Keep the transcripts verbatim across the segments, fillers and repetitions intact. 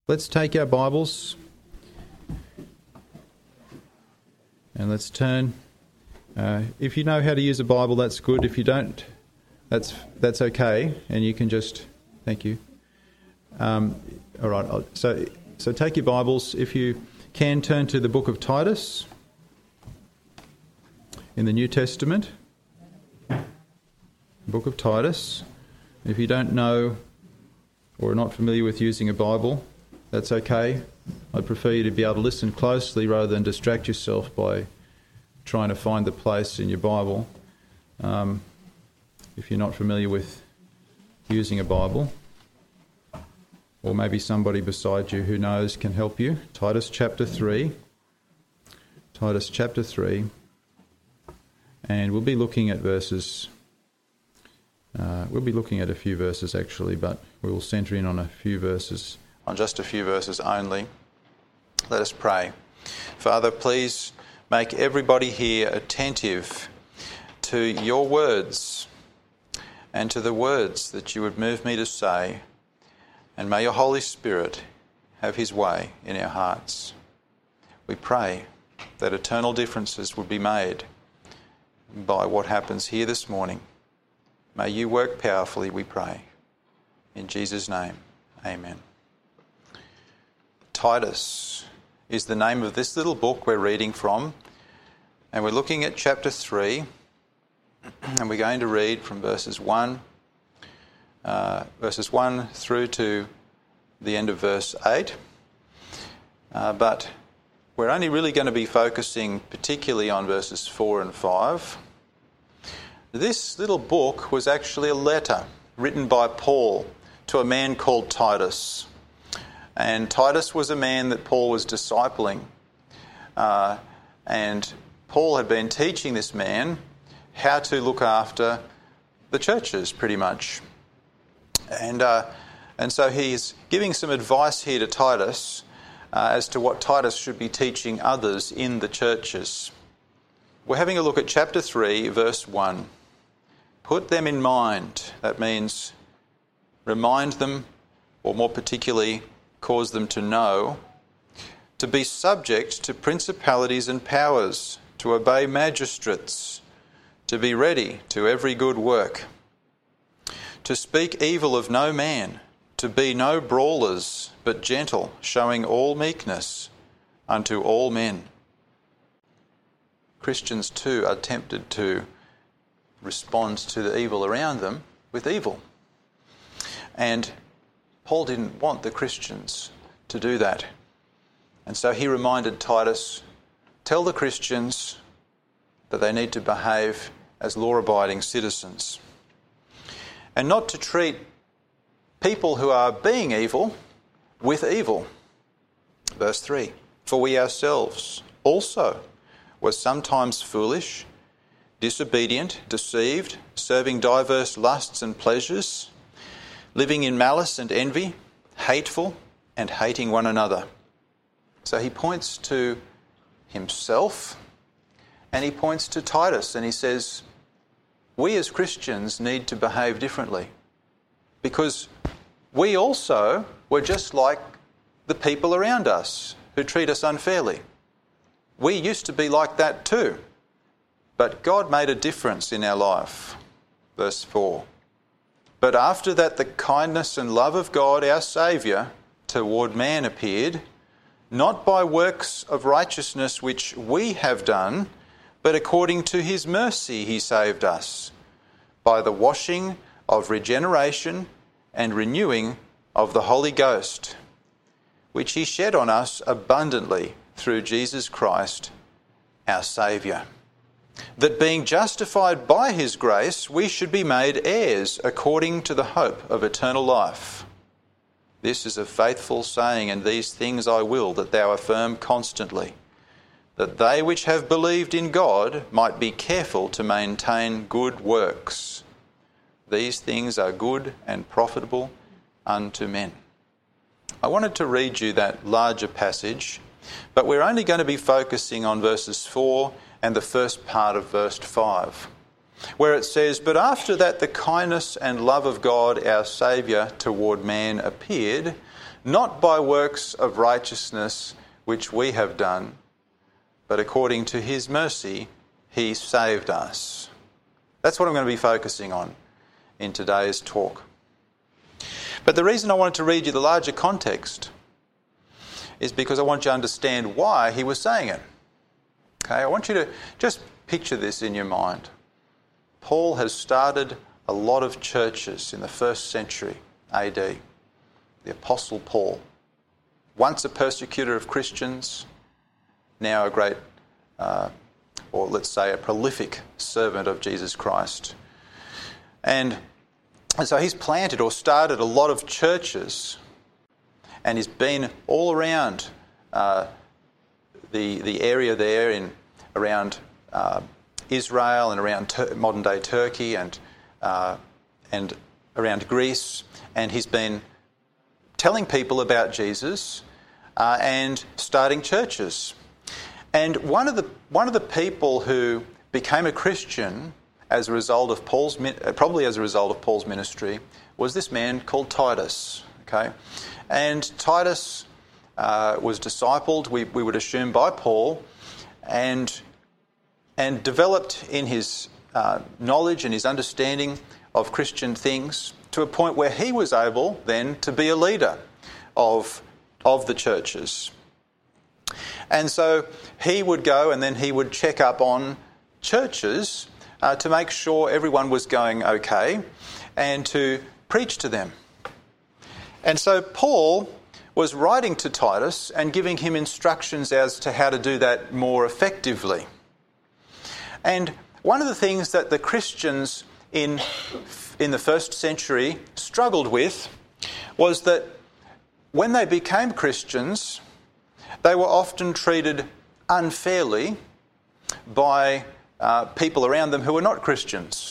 Let's take our Bibles and let's turn. Uh, if you know how to use a Bible, that's good. If you don't, that's that's okay, and you can just thank you. Um, all right. I'll, so so take your Bibles. If you can, turn to the book of Titus in the New Testament. Book of Titus. If you don't know or are not familiar with using a Bible, that's okay. I'd prefer you to be able to listen closely rather than distract yourself by trying to find the place in your Bible. Um, if you're not familiar with using a Bible, or maybe somebody beside you who knows can help you. Titus chapter three. Titus chapter three. And we'll be looking at verses... Uh, we'll be looking at a few verses actually, but we will centre in on a few verses, on just a few verses only. Let us pray. Father, please make everybody here attentive to your words and to the words that you would move me to say, and may your Holy Spirit have his way in our hearts. We pray that eternal differences would be made by what happens here this morning. May you work powerfully, we pray. In Jesus' name, amen. Titus is the name of this little book we're reading from, and we're looking at chapter three, and we're going to read from verses one, uh, verses one through to the end of verse eight. Uh, but we're only really going to be focusing particularly on verses four and five. This little book was actually a letter written by Paul to a man called Titus. And Titus was a man that Paul was discipling. Uh, and Paul had been teaching this man how to look after the churches, pretty much. And uh, and so he's giving some advice here to Titus uh, as to what Titus should be teaching others in the churches. We're having a look at chapter three, verse one. Put them in mind. That means remind them, or more particularly, cause them to know, to be subject to principalities and powers, to obey magistrates, to be ready to every good work, to speak evil of no man, to be no brawlers, but gentle, showing all meekness unto all men. Christians too are tempted to respond to the evil around them with evil. And Paul didn't want the Christians to do that. And so he reminded Titus, tell the Christians that they need to behave as law-abiding citizens and not to treat people who are being evil with evil. Verse three, for we ourselves also were sometimes foolish, disobedient, deceived, serving diverse lusts and pleasures, living in malice and envy, hateful and hating one another. So he points to himself and he points to Titus and he says, we as Christians need to behave differently because we also were just like the people around us who treat us unfairly. We used to be like that too. But God made a difference in our life. Verse four. But after that the kindness and love of God, our Saviour, toward man appeared, not by works of righteousness which we have done, but according to his mercy he saved us, by the washing of regeneration and renewing of the Holy Ghost, which he shed on us abundantly through Jesus Christ, our Saviour, that being justified by his grace, we should be made heirs according to the hope of eternal life. This is a faithful saying, and these things I will, that thou affirm constantly, that they which have believed in God might be careful to maintain good works. These things are good and profitable unto men. I wanted to read you that larger passage, but we're only going to be focusing on verses four and the first part of verse five, where it says, but after that the kindness and love of God our Saviour toward man appeared, not by works of righteousness which we have done, but according to his mercy he saved us. That's what I'm going to be focusing on in today's talk. But the reason I wanted to read you the larger context is because I want you to understand why he was saying it. Okay, I want you to just picture this in your mind. Paul has started a lot of churches in the first century A D. The Apostle Paul, once a persecutor of Christians, now a great, uh, or let's say a prolific servant of Jesus Christ. And, and so he's planted or started a lot of churches, and he's been all around uh, the the area there in around uh, Israel and around Tur- modern-day Turkey and uh, and around Greece, and he's been telling people about Jesus uh, and starting churches. And one of the one of the people who became a Christian as a result of Paul's probably as a result of Paul's ministry was this man called Titus. Okay, and Titus uh, was discipled, we, we would assume, by Paul, and and developed in his uh, knowledge and his understanding of Christian things to a point where he was able then to be a leader of of the churches. And so he would go and then he would check up on churches uh, to make sure everyone was going okay and to preach to them. And so Paul was writing to Titus and giving him instructions as to how to do that more effectively. And one of the things that the Christians in, in the first century struggled with was that when they became Christians, they were often treated unfairly by uh, people around them who were not Christians.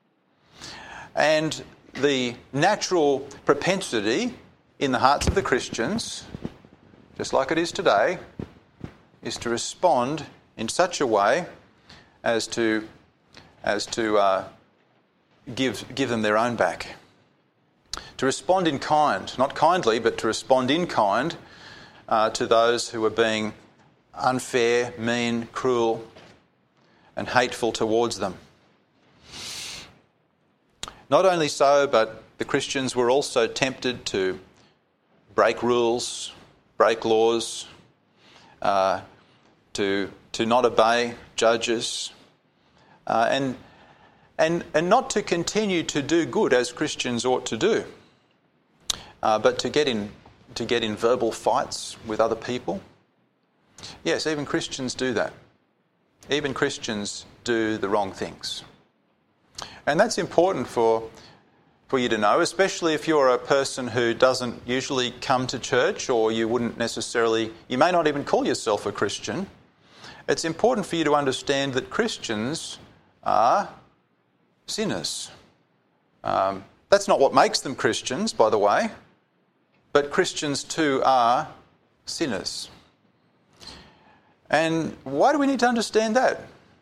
And the natural propensity in the hearts of the Christians, just like it is today, is to respond in such a way as to as to uh, give give them their own back. To respond in kind, not kindly, but to respond in kind uh, to those who are being unfair, mean, cruel, and hateful towards them. Not only so, but the Christians were also tempted to break rules, break laws, uh, to to not obey judges, uh, and and and not to continue to do good as Christians ought to do, uh, but to get in to get in verbal fights with other people. Yes, even Christians do that. Even Christians do the wrong things. And that's important for for you to know, especially if you're a person who doesn't usually come to church, or you wouldn't necessarily, you may not even call yourself a Christian. It's important for you to understand that Christians are sinners. Um, that's not what makes them Christians, by the way, but Christians too are sinners. And why do we need to understand that?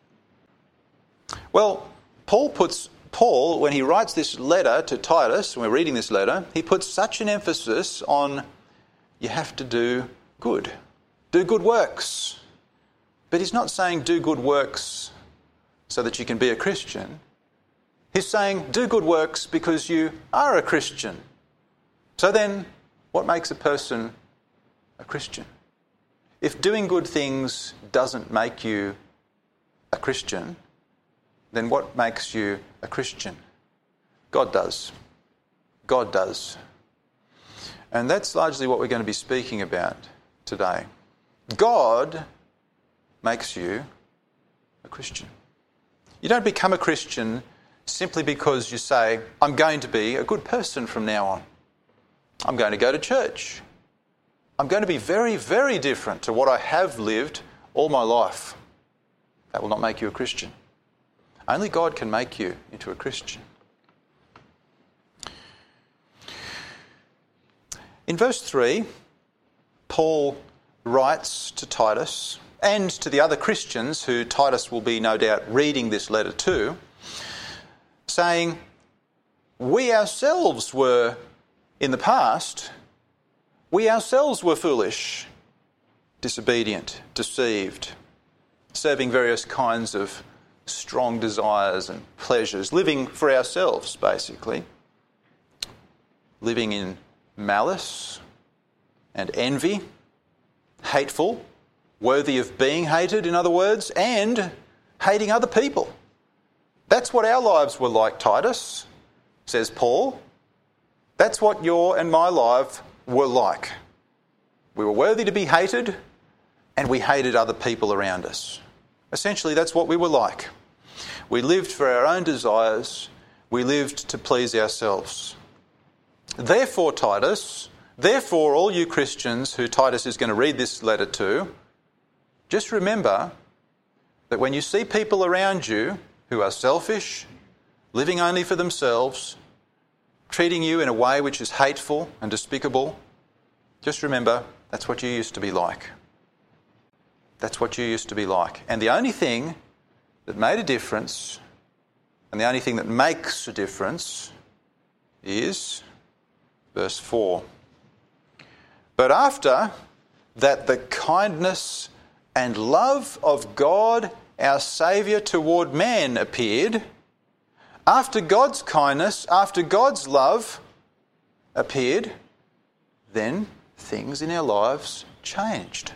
Well, Paul puts Paul, when he writes this letter to Titus, when we're reading this letter, he puts such an emphasis on you have to do good. Do good works. But he's not saying do good works so that you can be a Christian. He's saying do good works because you are a Christian. So then, what makes a person a Christian? If doing good things doesn't make you a Christian, then what makes you a Christian? God does. God does. And that's largely what we're going to be speaking about today. God makes you a Christian. You don't become a Christian simply because you say, I'm going to be a good person from now on. I'm going to go to church. I'm going to be very, very different to what I have lived all my life. That will not make you a Christian. Only God can make you into a Christian. In verse three, Paul writes to Titus and to the other Christians who Titus will be no doubt reading this letter to, saying, we ourselves were in the past We ourselves were foolish, disobedient, deceived, serving various kinds of strong desires and pleasures, living for ourselves, basically, living in malice and envy, hateful, worthy of being hated, in other words, and hating other people. That's what our lives were like, Titus, says Paul. That's what your and my life were like. We were worthy to be hated, and we hated other people around us. Essentially, that's what we were like. We lived for our own desires. We lived to please ourselves. Therefore, Titus, therefore, all you Christians who Titus is going to read this letter to, just remember that when you see people around you who are selfish, living only for themselves, treating you in a way which is hateful and despicable, just remember that's what you used to be like. That's what you used to be like. And the only thing that made a difference, and the only thing that makes a difference, is verse four. But after that the kindness and love of God, our Saviour, toward man appeared, after God's kindness, after God's love appeared, then things in our lives changed.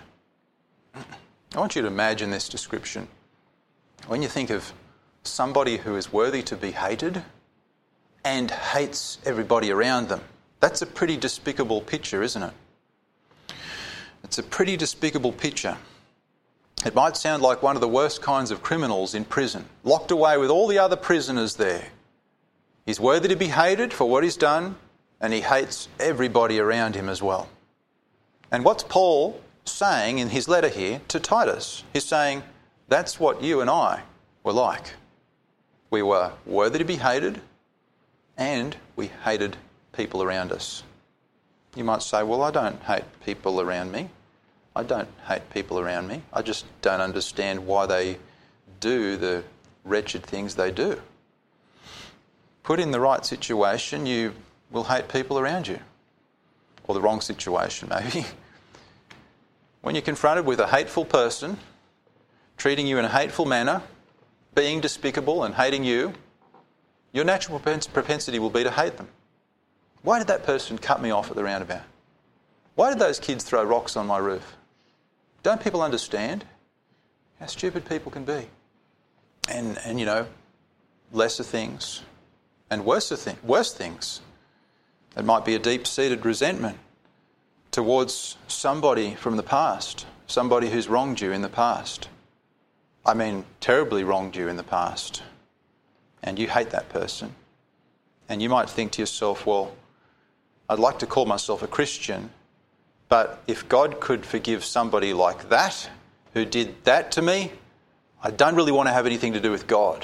I want you to imagine this description. When you think of somebody who is worthy to be hated and hates everybody around them, that's a pretty despicable picture, isn't it? It's a pretty despicable picture. It might sound like one of the worst kinds of criminals in prison, locked away with all the other prisoners there. He's worthy to be hated for what he's done, and he hates everybody around him as well. And what's Paul saying in his letter here to Titus? He's saying, that's what you and I were like. We were worthy to be hated, and we hated people around us. You might say, well, I don't hate people around me. I don't hate people around me. I just don't understand why they do the wretched things they do. Put in the right situation, you will hate people around you. Or the wrong situation, maybe. When you're confronted with a hateful person, treating you in a hateful manner, being despicable and hating you, your natural propensity will be to hate them. Why did that person cut me off at the roundabout? Why did those kids throw rocks on my roof? Don't people understand how stupid people can be? And, and you know, lesser things and worse, thing, worse things. It might be a deep-seated resentment towards somebody from the past, somebody who's wronged you in the past. I mean, terribly wronged you in the past. And you hate that person. And you might think to yourself, well, I'd like to call myself a Christian, but if God could forgive somebody like that, who did that to me, I don't really want to have anything to do with God.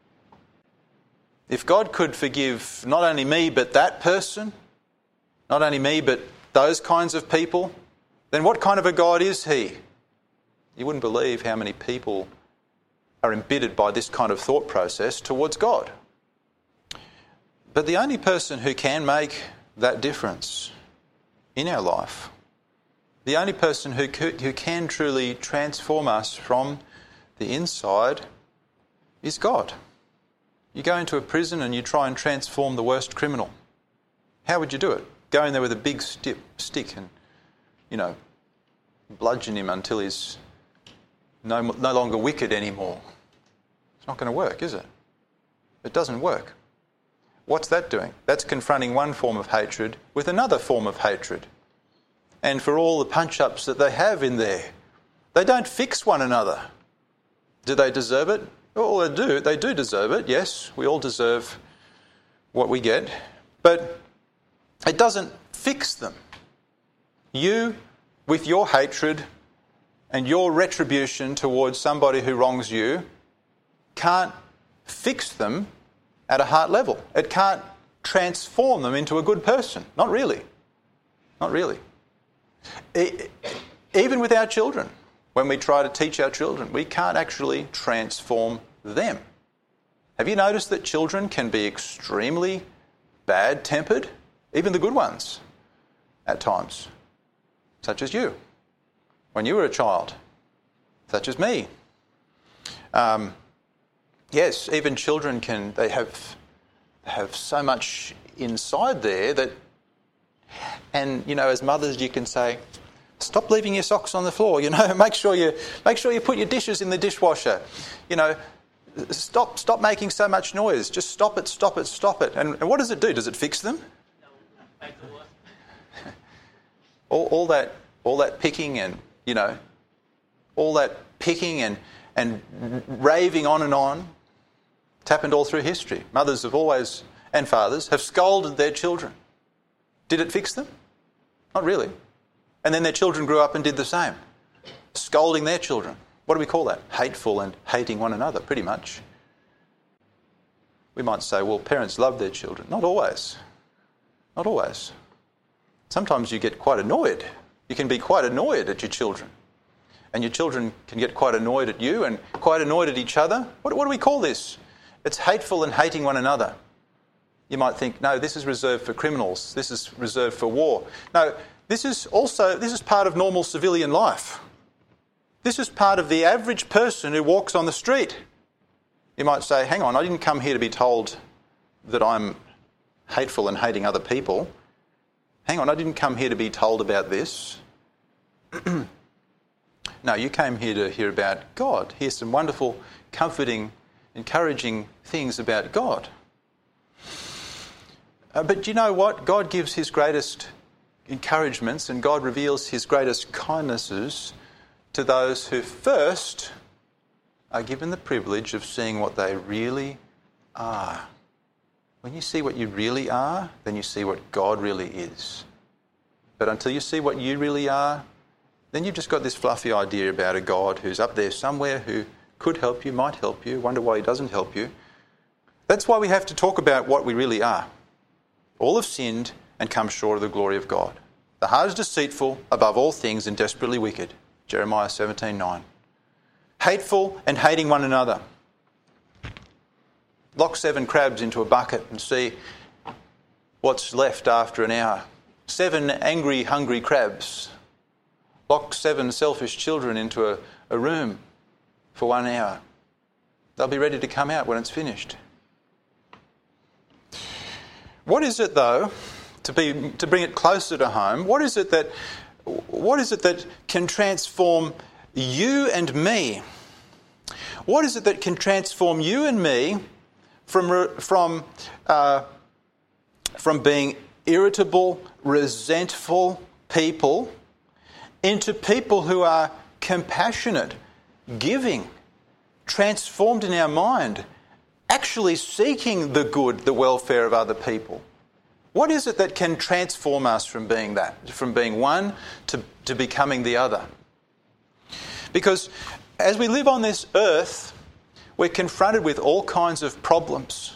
If God could forgive not only me, but that person, not only me, but those kinds of people, then what kind of a God is he? You wouldn't believe how many people are embittered by this kind of thought process towards God. But the only person who can make that difference in our life, the only person who could, who can truly transform us from the inside is God. You go into a prison and you try and transform the worst criminal. How would you do it? Go in there with a big stick, stick and, you know, bludgeon him until he's no, no longer wicked anymore. It's not going to work, is it? It doesn't work. What's that doing? That's confronting one form of hatred with another form of hatred. And for all the punch-ups that they have in there, they don't fix one another. Do they deserve it? Well, they do. They do deserve it, yes. We all deserve what we get. But it doesn't fix them. You, with your hatred and your retribution towards somebody who wrongs you, can't fix them at a heart level. It can't transform them into a good person. Not really. Not really. Even with our children, when we try to teach our children, we can't actually transform them. Have you noticed that children can be extremely bad-tempered? Even the good ones, at times. such as you, when you were a child, such as me. Um, yes, even children can, they have, have so much inside there that, and, you know, as mothers you can say, stop leaving your socks on the floor, you know, make sure you, make sure you put your dishes in the dishwasher, you know, stop, stop making so much noise, just stop it, stop it, stop it. And, and what does it do? Does it fix them? all, all that, all that picking and, you know, all that picking and, and raving on and on, it's happened all through history. Mothers have always, and fathers, have scolded their children. Did it fix them? Not really. And then their children grew up and did the same, scolding their children. What do we call that? Hateful and hating one another, pretty much. We might say, well, parents love their children. Not always. Not always. Sometimes you get quite annoyed. You can be quite annoyed at your children. And your children can get quite annoyed at you and quite annoyed at each other. What, what do we call this? It's hateful and hating one another. You might think, no, this is reserved for criminals. This is reserved for war. No, this is also, this is part of normal civilian life. This is part of the average person who walks on the street. You might say, hang on, I didn't come here to be told that I'm hateful and hating other people. Hang on, I didn't come here to be told about this. No, you came here to hear about God. Hear some wonderful, comforting, encouraging things about God. Uh, but you know what? God gives his greatest encouragements and God reveals his greatest kindnesses to those who first are given the privilege of seeing what they really are. When you see what you really are, then you see what God really is. But until you see what you really are, then you've just got this fluffy idea about a God who's up there somewhere who could help you, might help you, wonder why he doesn't help you. That's why we have to talk about what we really are. All have sinned and come short of the glory of God. The heart is deceitful above all things and desperately wicked. Jeremiah seventeen nine. Hateful and hating one another. Lock seven crabs into a bucket and see what's left after an hour. Seven angry, hungry crabs. Lock seven selfish children into a, a room for one hour. They'll be ready to come out when it's finished. What is it, though, to be to bring it closer to home? What is it that what is it that can transform you and me? What is it that can transform you and me from from uh, from being irritable, resentful people into people who are compassionate, giving, transformed in our mind, actually seeking the good, the welfare of other people? What is it that can transform us from being that, from being one to, to becoming the other? Because as we live on this earth, we're confronted with all kinds of problems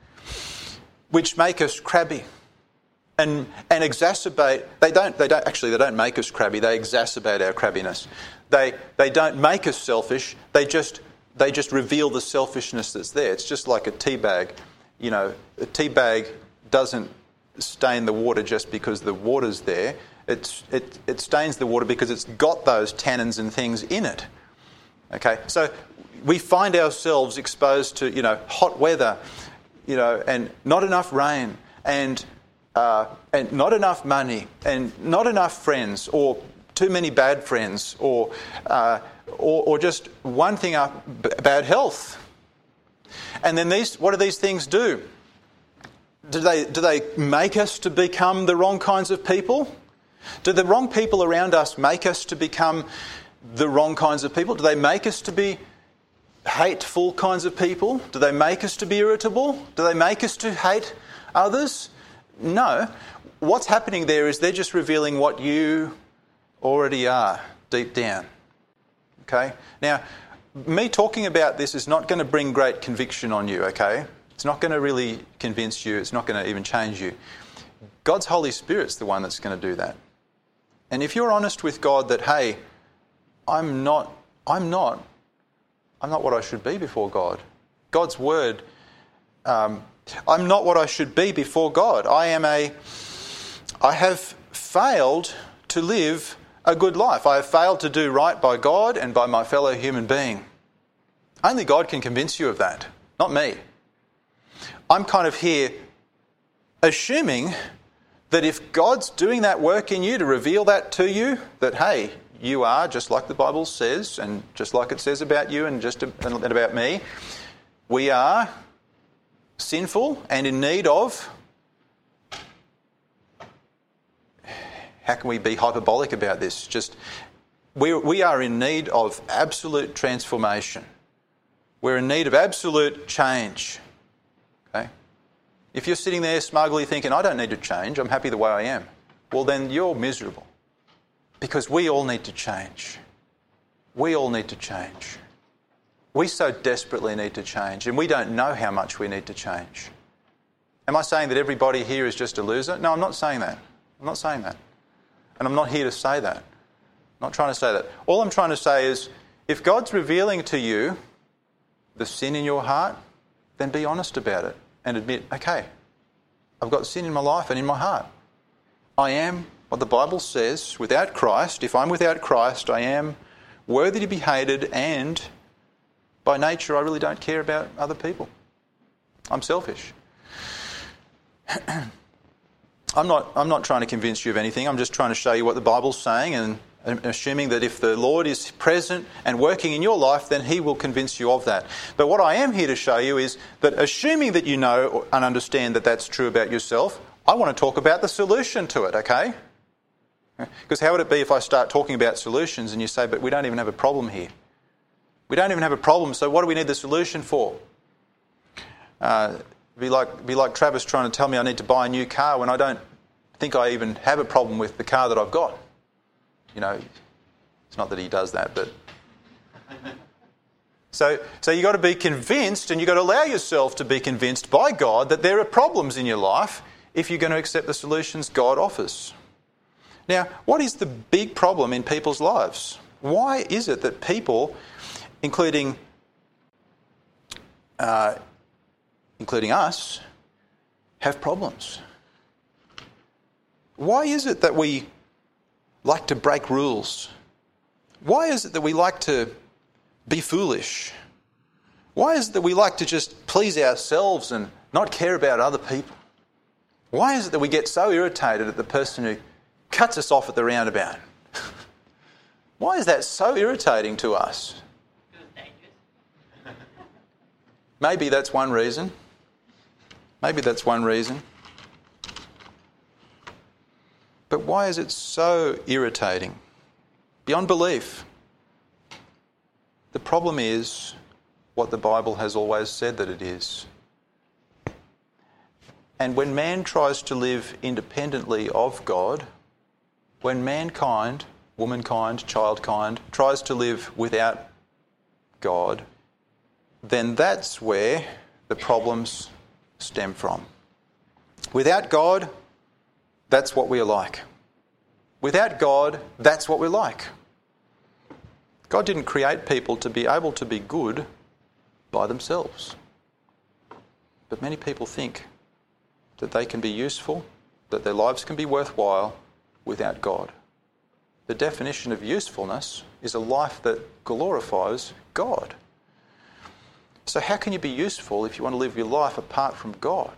which make us crabby and and exacerbate. They don't. They don't actually. They don't make us crabby. They exacerbate our crabbiness. They they don't make us selfish. They just they just reveal the selfishness that's there. It's just like a tea bag. You know, a tea bag doesn't stain the water just because the water's there. It's it it stains the water because it's got those tannins and things in it. Okay, so we find ourselves exposed to, you know, hot weather, you know, and not enough rain, and uh, and not enough money, and not enough friends, or too many bad friends, or uh, or, or just one thing up, b- bad health. And then these, what do these things do? Do they do they make us to become the wrong kinds of people? Do the wrong people around us make us to become the wrong kinds of people? Do they make us to be hateful kinds of people? Do they make us to be irritable? Do they make us to hate others? No. What's happening there is they're just revealing what you already are deep down. Okay? Now, me talking about this is not going to bring great conviction on you, okay? It's not going to really convince you. It's not going to even change you. God's Holy Spirit's the one that's going to do that. And if you're honest with God that, hey, I'm not, I'm not, I'm not what I should be before God. God's word, um, I'm not what I should be before God. I am a, I have failed to live a good life. I have failed to do right by God and by my fellow human being. Only God can convince you of that, not me. I'm kind of here assuming that if God's doing that work in you to reveal that to you, that, hey, you are, just like the Bible says, and just like it says about you and just about me, we are sinful and in need of... How can we be hyperbolic about this? Just we we are in need of absolute transformation. We're in need of absolute change. Okay? If you're sitting there smugly thinking, I don't need to change, I'm happy the way I am, well then you're miserable. Because we all need to change. We all need to change. We so desperately need to change, and we don't know how much we need to change. Am I saying that everybody here is just a loser? No, I'm not saying that. I'm not saying that. And I'm not here to say that. I'm not trying to say that. All I'm trying to say is, if God's revealing to you the sin in your heart, then be honest about it and admit, okay, I've got sin in my life and in my heart. I am, what the Bible says, without Christ. If I'm without Christ, I am worthy to be hated, and by nature I really don't care about other people. I'm selfish. I'm not I'm not trying to convince you of anything. I'm just trying to show you what the Bible's saying, and assuming that if the Lord is present and working in your life, then he will convince you of that. But what I am here to show you is that, assuming that you know and understand that that's true about yourself, I want to talk about the solution to it, okay? Because how would it be if I start talking about solutions and you say, but we don't even have a problem here. We don't even have a problem, so what do we need the solution for? Uh, Be like, be like Travis trying to tell me I need to buy a new car when I don't think I even have a problem with the car that I've got. You know, it's not that he does that, but... So, so you've got to be convinced, and you've got to allow yourself to be convinced by God that there are problems in your life if you're going to accept the solutions God offers. Now, what is the big problem in people's lives? Why is it that people, including... Uh, including us, have problems? Why is it that we like to break rules? Why is it that we like to be foolish? Why is it that we like to just please ourselves and not care about other people? Why is it that we get so irritated at the person who cuts us off at the roundabout? Why is that so irritating to us? Maybe that's one reason. Maybe that's one reason. But why is it so irritating? Beyond belief. The problem is what the Bible has always said that it is. And when man tries to live independently of God, when mankind, womankind, childkind, tries to live without God, then that's where the problems stem from. Without God, that's what we're like. Without God, that's what we're like. God didn't create people to be able to be good by themselves. But many people think that they can be useful, that their lives can be worthwhile without God. The definition of usefulness is a life that glorifies God. So how can you be useful if you want to live your life apart from God?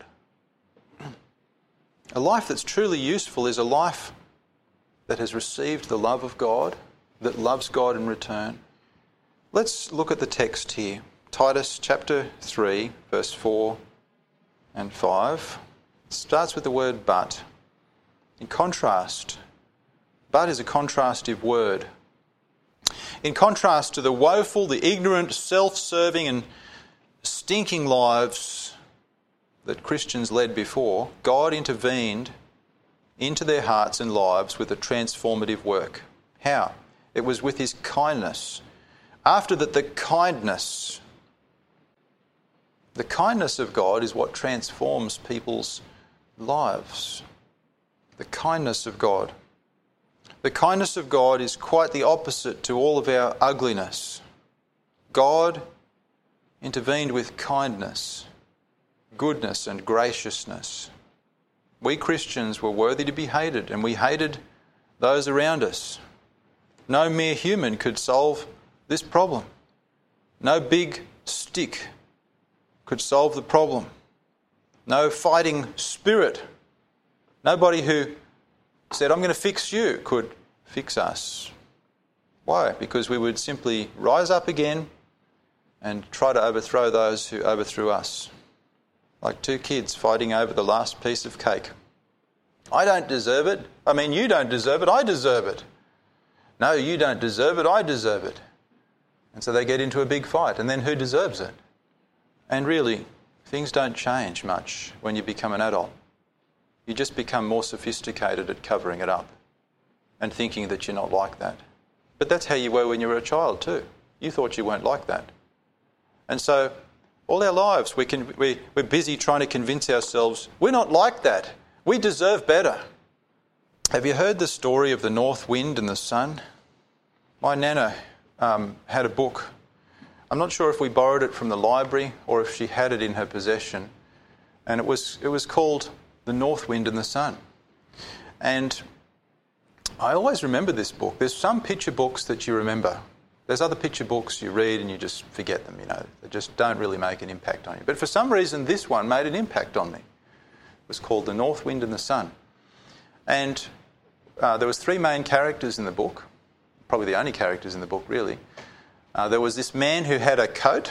A life that's truly useful is a life that has received the love of God, that loves God in return. Let's look at the text here. Titus chapter three, verse four and five. It starts with the word but. In contrast, but is a contrastive word. In contrast to the woeful, the ignorant, self-serving and stinking lives that Christians led before, God intervened into their hearts and lives with a transformative work. How? It was with his kindness. After that, the kindness, the kindness of God is what transforms people's lives. The kindness of God. The kindness of God is quite the opposite to all of our ugliness. God intervened with kindness, goodness and graciousness. We Christians were worthy to be hated, and we hated those around us. No mere human could solve this problem. No big stick could solve the problem. No fighting spirit. Nobody who said, I'm going to fix you, could fix us. Why? Because we would simply rise up again and try to overthrow those who overthrew us. Like two kids fighting over the last piece of cake. I don't deserve it. I mean, you don't deserve it. I deserve it. No, you don't deserve it. I deserve it. And so they get into a big fight. And then who deserves it? And really, things don't change much when you become an adult. You just become more sophisticated at covering it up and thinking that you're not like that. But that's how you were when you were a child too. You thought you weren't like that. And so all our lives we can, we, we're busy trying to convince ourselves we're not like that. We deserve better. Have you heard the story of the north wind and the sun? My nana um, had a book. I'm not sure if we borrowed it from the library or if she had it in her possession. And it was it was called The North Wind and the Sun. And I always remember this book. There's some picture books that you remember. There's other picture books you read and you just forget them, you know. They just don't really make an impact on you. But for some reason, this one made an impact on me. It was called The North Wind and the Sun. And uh, there was three main characters in the book. Probably the only characters in the book, really. Uh, there was this man who had a coat.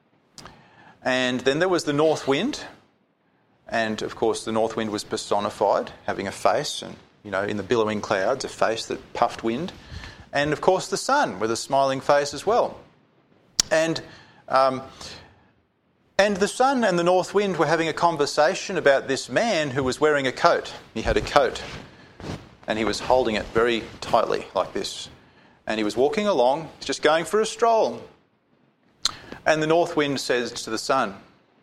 And then there was the north wind. And, of course, the north wind was personified, having a face and, you know, in the billowing clouds, a face that puffed wind. And, of course, the sun with a smiling face as well. And um, and the sun and the north wind were having a conversation about this man who was wearing a coat. He had a coat and he was holding it very tightly like this. And he was walking along, just going for a stroll. And the north wind says to the sun,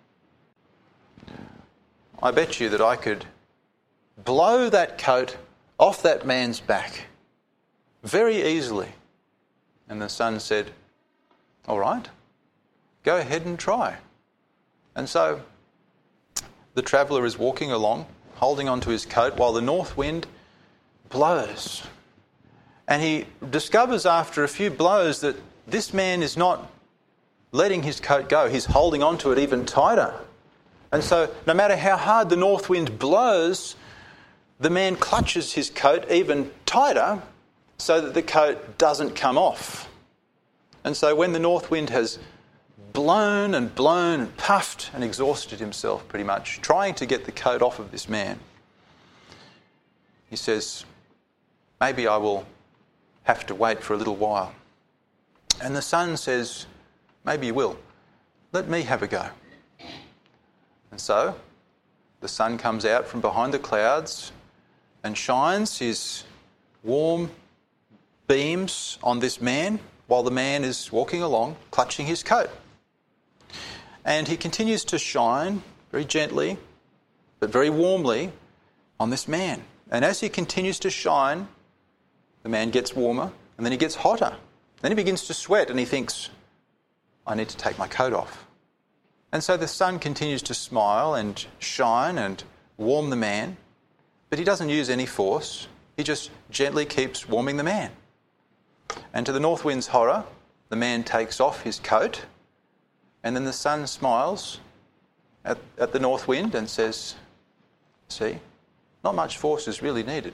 I bet you that I could blow that coat off that man's back very easily. And the sun said, all right, go ahead and try. And so the traveller is walking along, holding onto his coat while the north wind blows. And he discovers after a few blows that this man is not letting his coat go. He's holding onto it even tighter. And so no matter how hard the north wind blows, the man clutches his coat even tighter so that the coat doesn't come off. And so when the north wind has blown and blown and puffed and exhausted himself pretty much, trying to get the coat off of this man, he says, maybe I will have to wait for a little while. And the sun says, maybe you will. Let me have a go. And so the sun comes out from behind the clouds and shines his warm beams on this man while the man is walking along, clutching his coat. And he continues to shine very gently, but very warmly on this man. And as he continues to shine, the man gets warmer and then he gets hotter. Then he begins to sweat and he thinks, I need to take my coat off. And so the sun continues to smile and shine and warm the man, but he doesn't use any force. He just gently keeps warming the man. And to the north wind's horror, the man takes off his coat, and then the sun smiles at, at the north wind and says, see, not much force is really needed.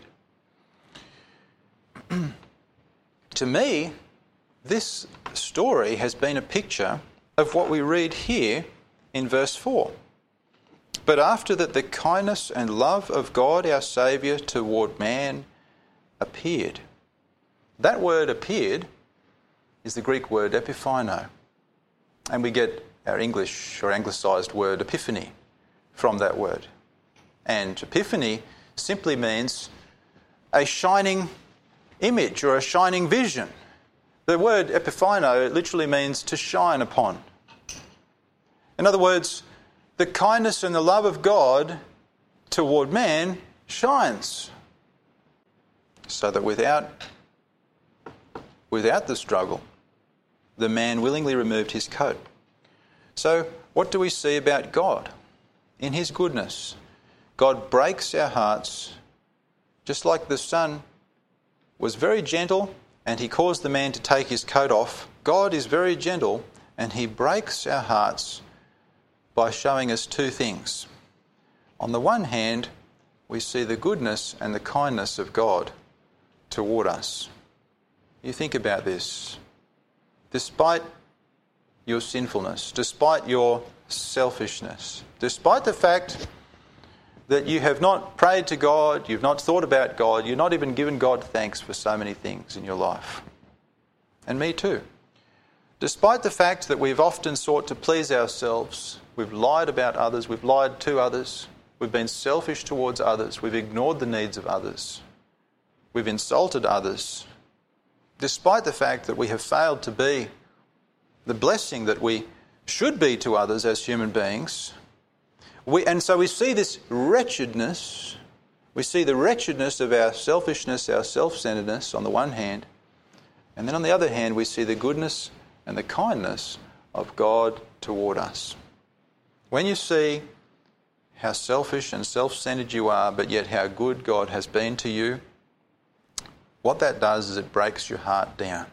To me, this story has been a picture of what we read here in verse four. But after that the kindness and love of God our Saviour toward man appeared. That word appeared is the Greek word epiphino. And we get our English or anglicised word epiphany from that word. And epiphany simply means a shining image or a shining vision. The word epiphino literally means to shine upon. In other words, the kindness and the love of God toward man shines. So that without, without the struggle, the man willingly removed his coat. So what do we see about God? In his goodness, God breaks our hearts just like the sun was very gentle and he caused the man to take his coat off, God is very gentle and he breaks our hearts by showing us two things. On the one hand, we see the goodness and the kindness of God toward us. You think about this. Despite your sinfulness, despite your selfishness, despite the fact that you have not prayed to God, you've not thought about God, you've not even given God thanks for so many things in your life. And me too. Despite the fact that we've often sought to please ourselves, we've lied about others, we've lied to others, we've been selfish towards others, we've ignored the needs of others, we've insulted others, despite the fact that we have failed to be the blessing that we should be to others as human beings, we, and so we see this wretchedness, we see the wretchedness of our selfishness, our self-centeredness on the one hand, and then on the other hand we see the goodness and the kindness of God toward us. When you see how selfish and self-centered you are, but yet how good God has been to you, what that does is it breaks your heart down.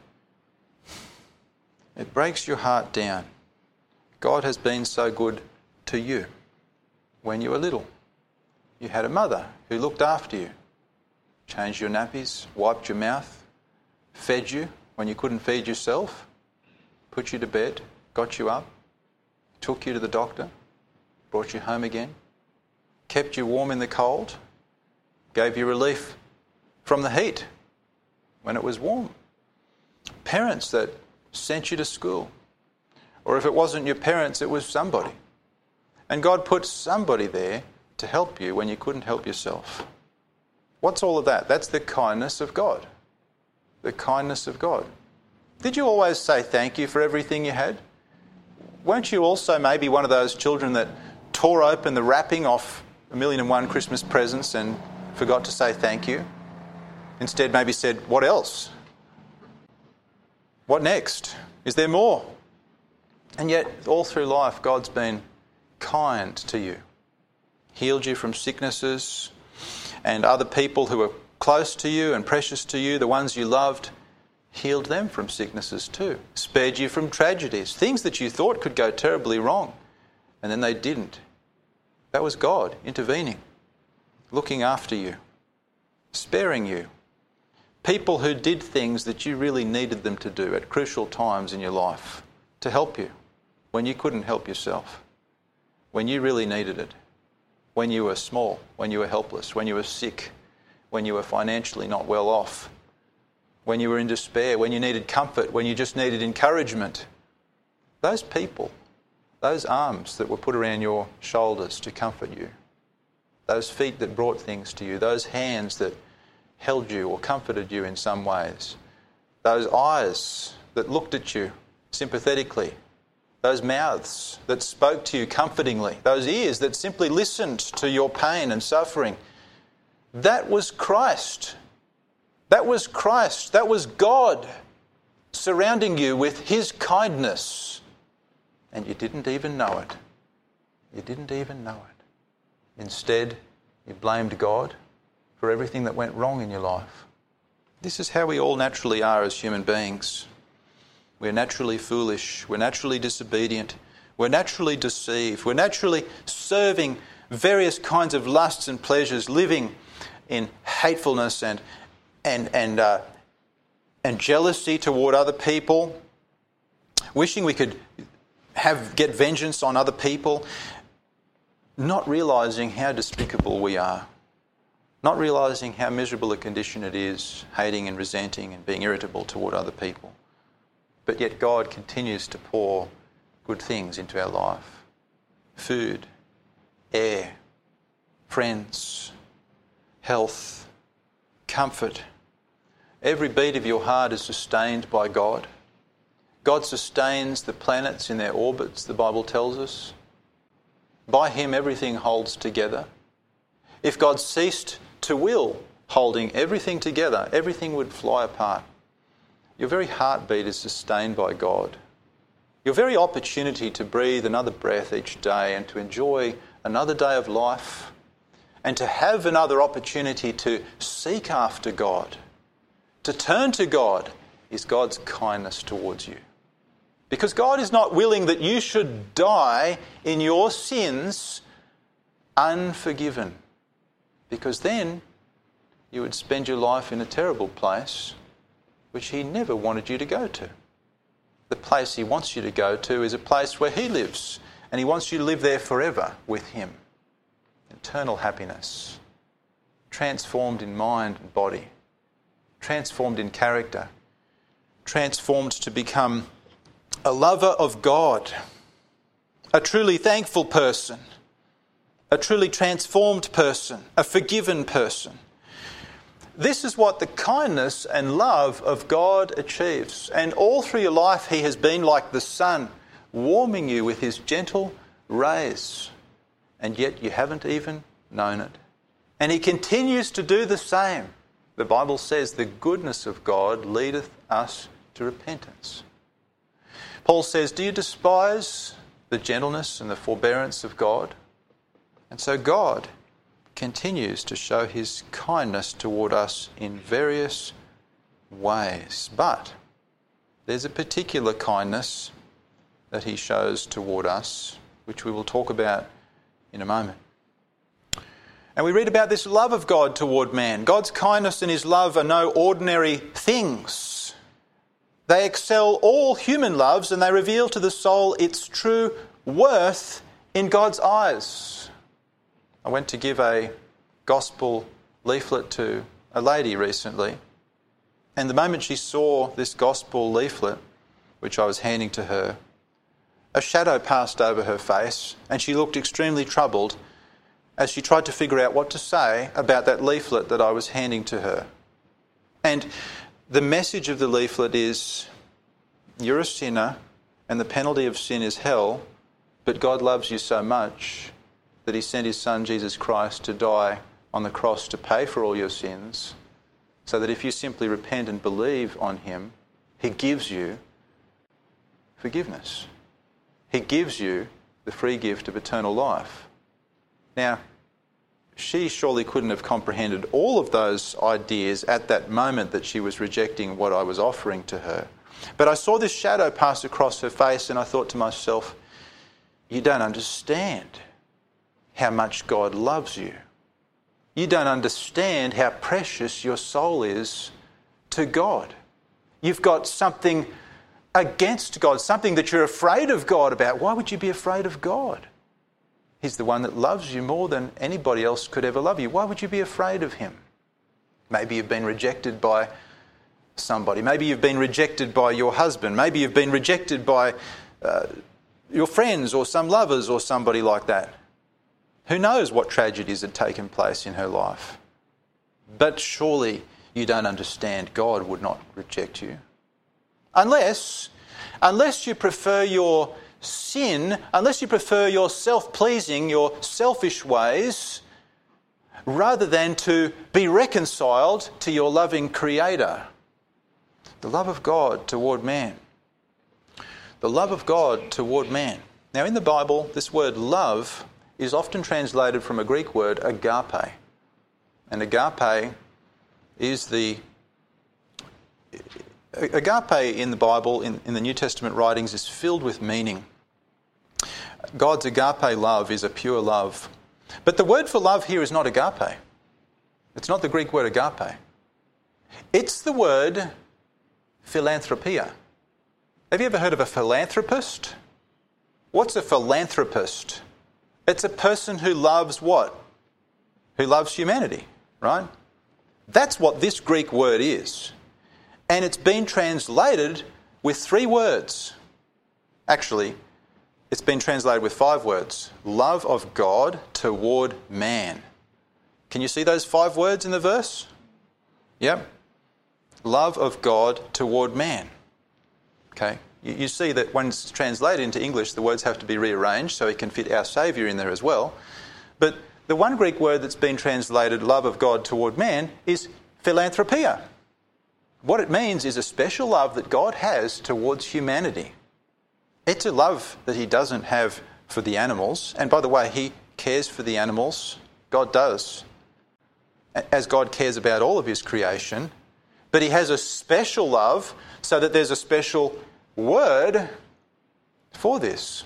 It breaks your heart down. God has been so good to you when you were little. You had a mother who looked after you, changed your nappies, wiped your mouth, fed you when you couldn't feed yourself, put you to bed, got you up, took you to the doctor, brought you home again, kept you warm in the cold, gave you relief from the heat when it was warm. Parents that sent you to school. Or if it wasn't your parents, it was somebody. And God put somebody there to help you when you couldn't help yourself. What's all of that? That's the kindness of God. The kindness of God. Did you always say thank you for everything you had? Weren't you also maybe one of those children that tore open the wrapping off a million and one Christmas presents and forgot to say thank you? Instead maybe said, what else? What next? Is there more? And yet all through life God's been kind to you. Healed you from sicknesses, and other people who were close to you and precious to you, the ones you loved, healed them from sicknesses too. Spared you from tragedies, things that you thought could go terribly wrong, and then they didn't. That was God intervening, looking after you, sparing you. People who did things that you really needed them to do at crucial times in your life to help you when you couldn't help yourself, when you really needed it, when you were small, when you were helpless, when you were sick, when you were financially not well off, when you were in despair, when you needed comfort, when you just needed encouragement. Those people, those arms that were put around your shoulders to comfort you, those feet that brought things to you, those hands that held you or comforted you in some ways, those eyes that looked at you sympathetically, those mouths that spoke to you comfortingly, those ears that simply listened to your pain and suffering. That was Christ. That was Christ. That was God surrounding you with his kindness. And you didn't even know it. You didn't even know it. Instead, you blamed God for everything that went wrong in your life. This is how we all naturally are as human beings. We're naturally foolish. We're naturally disobedient. We're naturally deceived. We're naturally serving various kinds of lusts and pleasures, living in hatefulness and and and uh, and jealousy toward other people, wishing we could have get vengeance on other people, not realising how despicable we are, not realising how miserable a condition it is, hating and resenting and being irritable toward other people. But yet God continues to pour good things into our life. Food, air, friends, health, comfort. Every beat of your heart is sustained by God. God sustains the planets in their orbits, the Bible tells us. By him everything holds together. If God ceased to will holding everything together, everything would fly apart. Your very heartbeat is sustained by God. Your very opportunity to breathe another breath each day and to enjoy another day of life and to have another opportunity to seek after God, to turn to God is God's kindness towards you. Because God is not willing that you should die in your sins unforgiven. Because then you would spend your life in a terrible place which he never wanted you to go to. The place he wants you to go to is a place where he lives, and he wants you to live there forever with him. Eternal happiness, transformed in mind and body, transformed in character, transformed to become a lover of God, a truly thankful person, a truly transformed person, a forgiven person. This is what the kindness and love of God achieves. And all through your life he has been like the sun, warming you with his gentle rays. And yet you haven't even known it. And he continues to do the same. The Bible says the goodness of God leadeth us to repentance. Paul says, do you despise the gentleness and the forbearance of God? And so God continues to show his kindness toward us in various ways. But there's a particular kindness that he shows toward us, which we will talk about in a moment. And we read about this love of God toward man. God's kindness and his love are no ordinary things. They excel all human loves, and they reveal to the soul its true worth in God's eyes. I went to give a gospel leaflet to a lady recently, and the moment she saw this gospel leaflet, which I was handing to her, a shadow passed over her face, and she looked extremely troubled as she tried to figure out what to say about that leaflet that I was handing to her. And the message of the leaflet is, you're a sinner and the penalty of sin is hell, but God loves you so much that he sent his son Jesus Christ to die on the cross to pay for all your sins, so that if you simply repent and believe on him, he gives you forgiveness. He gives you the free gift of eternal life. Now, she surely couldn't have comprehended all of those ideas at that moment that she was rejecting what I was offering to her. But I saw this shadow pass across her face, and I thought to myself, you don't understand how much God loves you. You don't understand how precious your soul is to God. You've got something against God, something that you're afraid of God about. Why would you be afraid of God? He's the one that loves you more than anybody else could ever love you. Why would you be afraid of him? Maybe you've been rejected by somebody. Maybe you've been rejected by your husband. Maybe you've been rejected by uh, your friends or some lovers or somebody like that. Who knows what tragedies had taken place in her life? But surely you don't understand. God would not reject you. Unless, unless you prefer your sin, unless you prefer your self-pleasing, your selfish ways, rather than to be reconciled to your loving Creator. The love of God toward man. The love of God toward man. Now in the Bible, this word love is often translated from a Greek word, agape. And agape is the... Agape in the Bible, in, in the New Testament writings, is filled with meaning. God's agape love is a pure love. But the word for love here is not agape. It's not the Greek word agape. It's the word philanthropia. Have you ever heard of a philanthropist? What's a philanthropist? It's a person who loves what? Who loves humanity, right? That's what this Greek word is. And it's been translated with three words. Actually, it's been translated with five words. Love of God toward man. Can you see those five words in the verse? Yep. Love of God toward man. Okay. You, you see that when it's translated into English, the words have to be rearranged so it can fit our Saviour in there as well. But the one Greek word that's been translated love of God toward man is philanthropia. What it means is a special love that God has towards humanity. It's a love that he doesn't have for the animals. And by the way, he cares for the animals. God does. As God cares about all of his creation. But he has a special love so that there's a special word for this.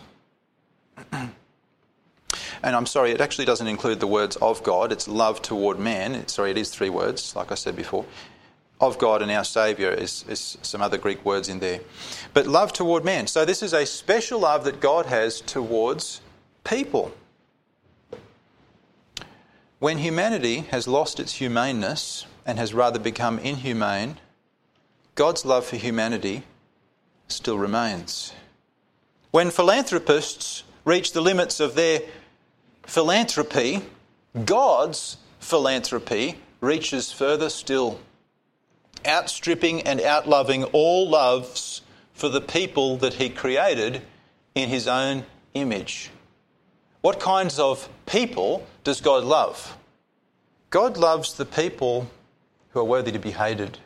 And I'm sorry, it actually doesn't include the words of God. It's love toward man. It, sorry, it is three words, like I said before. Of God and our Saviour is, is some other Greek words in there. But love toward man. So this is a special love that God has towards people. When humanity has lost its humaneness and has rather become inhumane, God's love for humanity still remains. When philanthropists reach the limits of their philanthropy, God's philanthropy reaches further still, outstripping and outloving all loves for the people that he created in his own image. What kinds of people does God love? God loves the people who are worthy to be hated,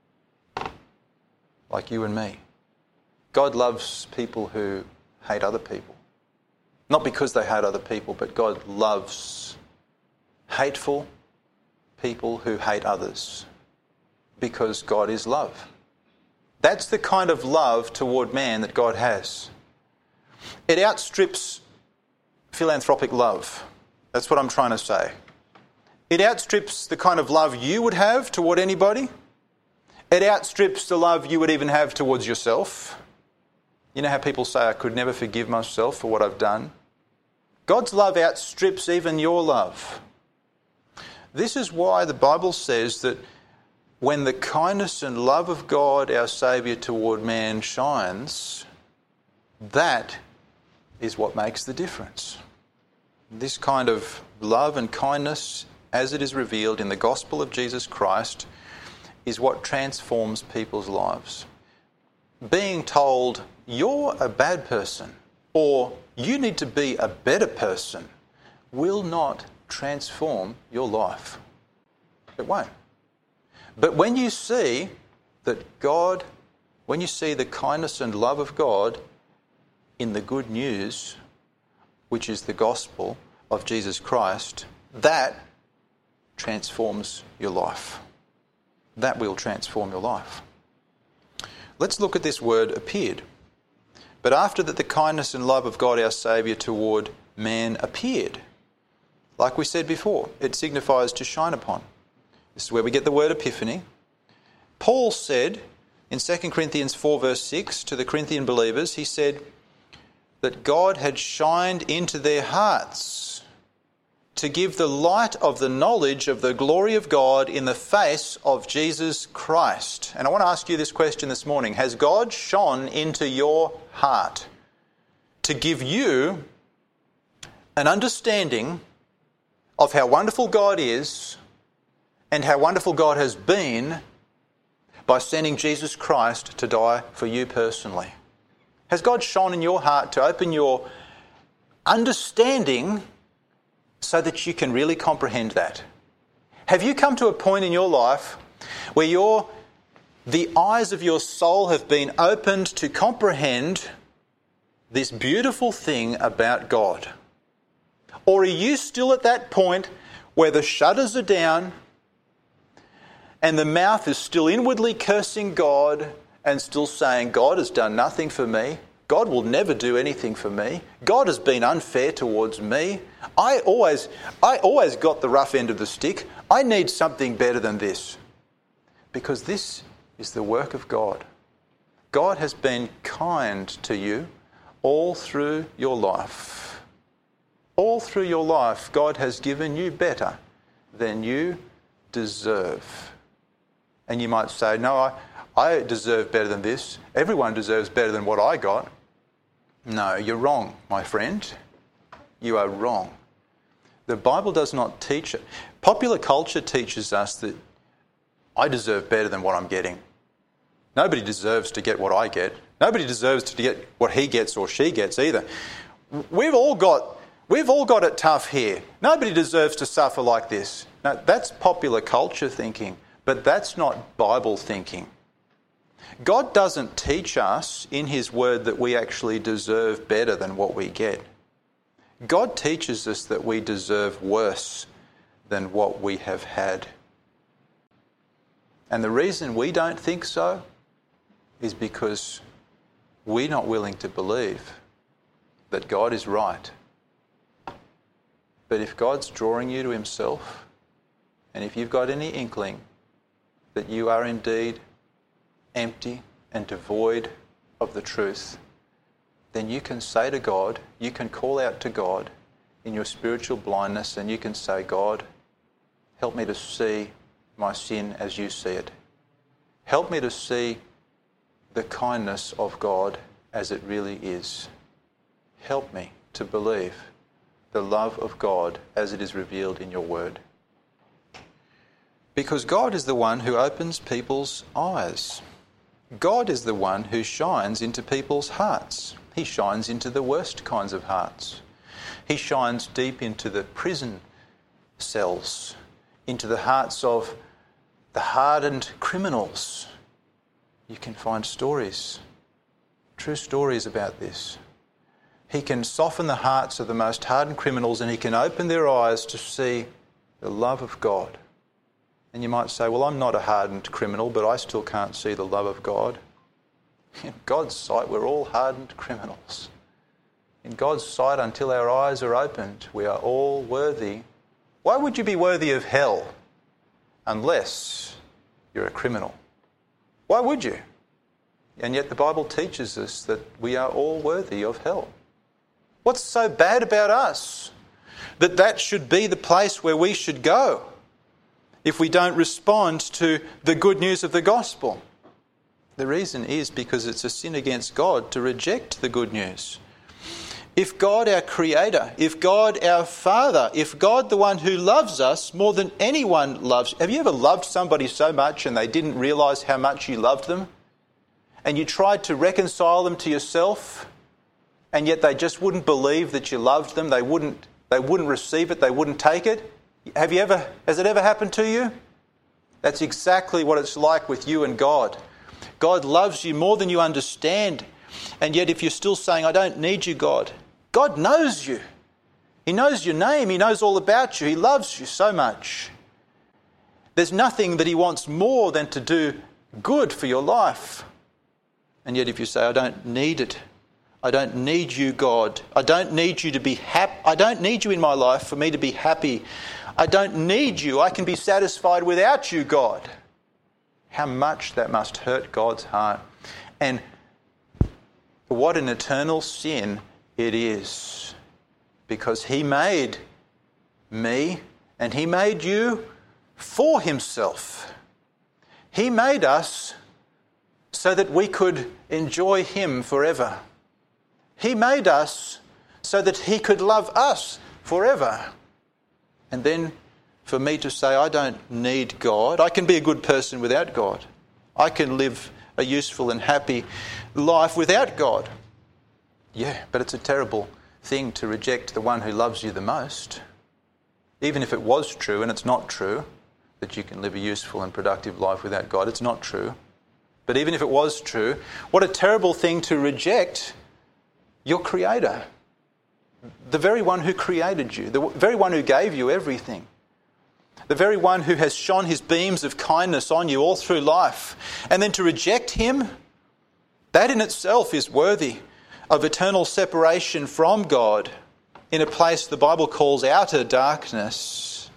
like you and me. God loves people who hate other people. Not because they hate other people, but God loves hateful people who hate others because God is love. That's the kind of love toward man that God has. It outstrips philanthropic love. That's what I'm trying to say. It outstrips the kind of love you would have toward anybody. It outstrips the love you would even have towards yourself. You know how people say, I could never forgive myself for what I've done? God's love outstrips even your love. This is why the Bible says that when the kindness and love of God, our Saviour, toward man shines, that is what makes the difference. This kind of love and kindness, as it is revealed in the gospel of Jesus Christ, is what transforms people's lives. Being told, you're a bad person, or you need to be a better person, will not transform your life. It won't. But when you see that God, when you see the kindness and love of God in the good news, which is the gospel of Jesus Christ, that transforms your life. That will transform your life. Let's look at this word appeared. But after that the kindness and love of God our Saviour toward man appeared, like we said before, it signifies to shine upon. This is where we get the word epiphany. Paul said in Second Corinthians four verse six to the Corinthian believers, he said that God had shined into their hearts to give the light of the knowledge of the glory of God in the face of Jesus Christ. And I want to ask you this question this morning. Has God shone into your heart to give you an understanding of how wonderful God is and how wonderful God has been by sending Jesus Christ to die for you personally? Has God shone in your heart to open your understanding so that you can really comprehend that? Have you come to a point in your life where your, the eyes of your soul have been opened to comprehend this beautiful thing about God? Or are you still at that point where the shutters are down and the mouth is still inwardly cursing God and still saying, God has done nothing for me. God will never do anything for me. God has been unfair towards me. I always, I always got the rough end of the stick. I need something better than this. Because this is the work of God. God has been kind to you all through your life. All through your life, God has given you better than you deserve. And you might say, no, I, I deserve better than this. Everyone deserves better than what I got. No, you're wrong, my friend. You are wrong. The Bible does not teach it. Popular culture teaches us that I deserve better than what I'm getting. Nobody deserves to get what I get. Nobody deserves to get what he gets or she gets either. We've all got, we've all got it tough here. Nobody deserves to suffer like this. Now, that's popular culture thinking, but that's not Bible thinking. God doesn't teach us in his word that we actually deserve better than what we get. God teaches us that we deserve worse than what we have had. And the reason we don't think so is because we're not willing to believe that God is right. But if God's drawing you to himself, and if you've got any inkling that you are indeed empty and devoid of the truth, then you can say to God, you can call out to God in your spiritual blindness, and you can say, God, help me to see my sin as you see it. Help me to see the kindness of God as it really is. Help me to believe the love of God as it is revealed in your word. Because God is the one who opens people's eyes. God is the one who shines into people's hearts. He shines into the worst kinds of hearts. He shines deep into the prison cells, into the hearts of the hardened criminals. You can find stories, true stories about this. He can soften the hearts of the most hardened criminals, and he can open their eyes to see the love of God. And you might say, well, I'm not a hardened criminal, but I still can't see the love of God. In God's sight, we're all hardened criminals. In God's sight, until our eyes are opened, we are all worthy. Why would you be worthy of hell unless you're a criminal? Why would you? And yet the Bible teaches us that we are all worthy of hell. What's so bad about us that that should be the place where we should go if we don't respond to the good news of the gospel? The reason is because it's a sin against God to reject the good news. If God, our Creator, if God, our Father, if God, the one who loves us more than anyone loves... Have you ever loved somebody so much and they didn't realise how much you loved them? And you tried to reconcile them to yourself, and yet they just wouldn't believe that you loved them. They wouldn't, they wouldn't receive it. They wouldn't take it. Have you ever, has it ever happened to you? That's exactly what it's like with you and God. God loves you more than you understand. And yet if you're still saying, I don't need you, God, God knows you. He knows your name. He knows all about you. He loves you so much. There's nothing that he wants more than to do good for your life. And yet if you say, I don't need it, I don't need you, God. I don't need you to be happy. I don't need you in my life for me to be happy. I don't need you. I can be satisfied without you, God. How much that must hurt God's heart. And what an eternal sin it is. Because he made me and he made you for himself. He made us so that we could enjoy him forever. He made us so that he could love us forever. And then for me to say, I don't need God. I can be a good person without God. I can live a useful and happy life without God. Yeah, but it's a terrible thing to reject the one who loves you the most. Even if it was true, and it's not true, that you can live a useful and productive life without God. It's not true. But even if it was true, what a terrible thing to reject your Creator. The very one who created you, the very one who gave you everything. The very one who has shone his beams of kindness on you all through life. And then to reject him, that in itself is worthy of eternal separation from God in a place the Bible calls outer darkness.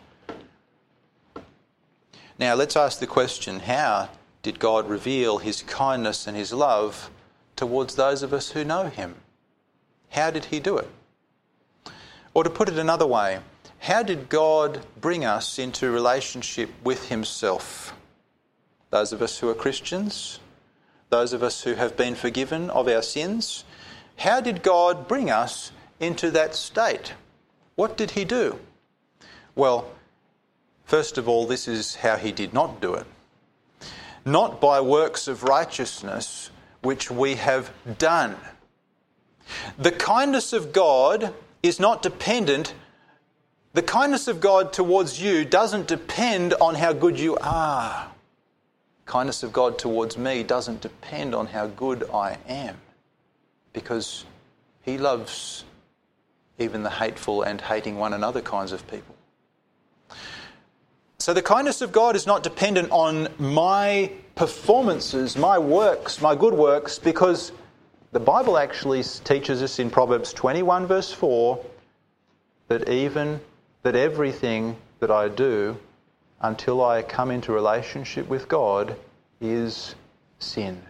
Now let's ask the question, how did God reveal his kindness and his love towards those of us who know him? How did he do it? Or to put it another way, how did God bring us into relationship with himself? Those of us who are Christians, those of us who have been forgiven of our sins, how did God bring us into that state? What did he do? Well, first of all, this is how he did not do it. Not by works of righteousness which we have done. The kindness of God is not dependent. The kindness of God towards you doesn't depend on how good you are. Kindness of God towards me doesn't depend on how good I am, because he loves even the hateful and hating one another kinds of people. So the kindness of God is not dependent on my performances, my works, my good works, because the Bible actually teaches us in Proverbs twenty-one verse four that even, that everything that I do until I come into relationship with God is sin.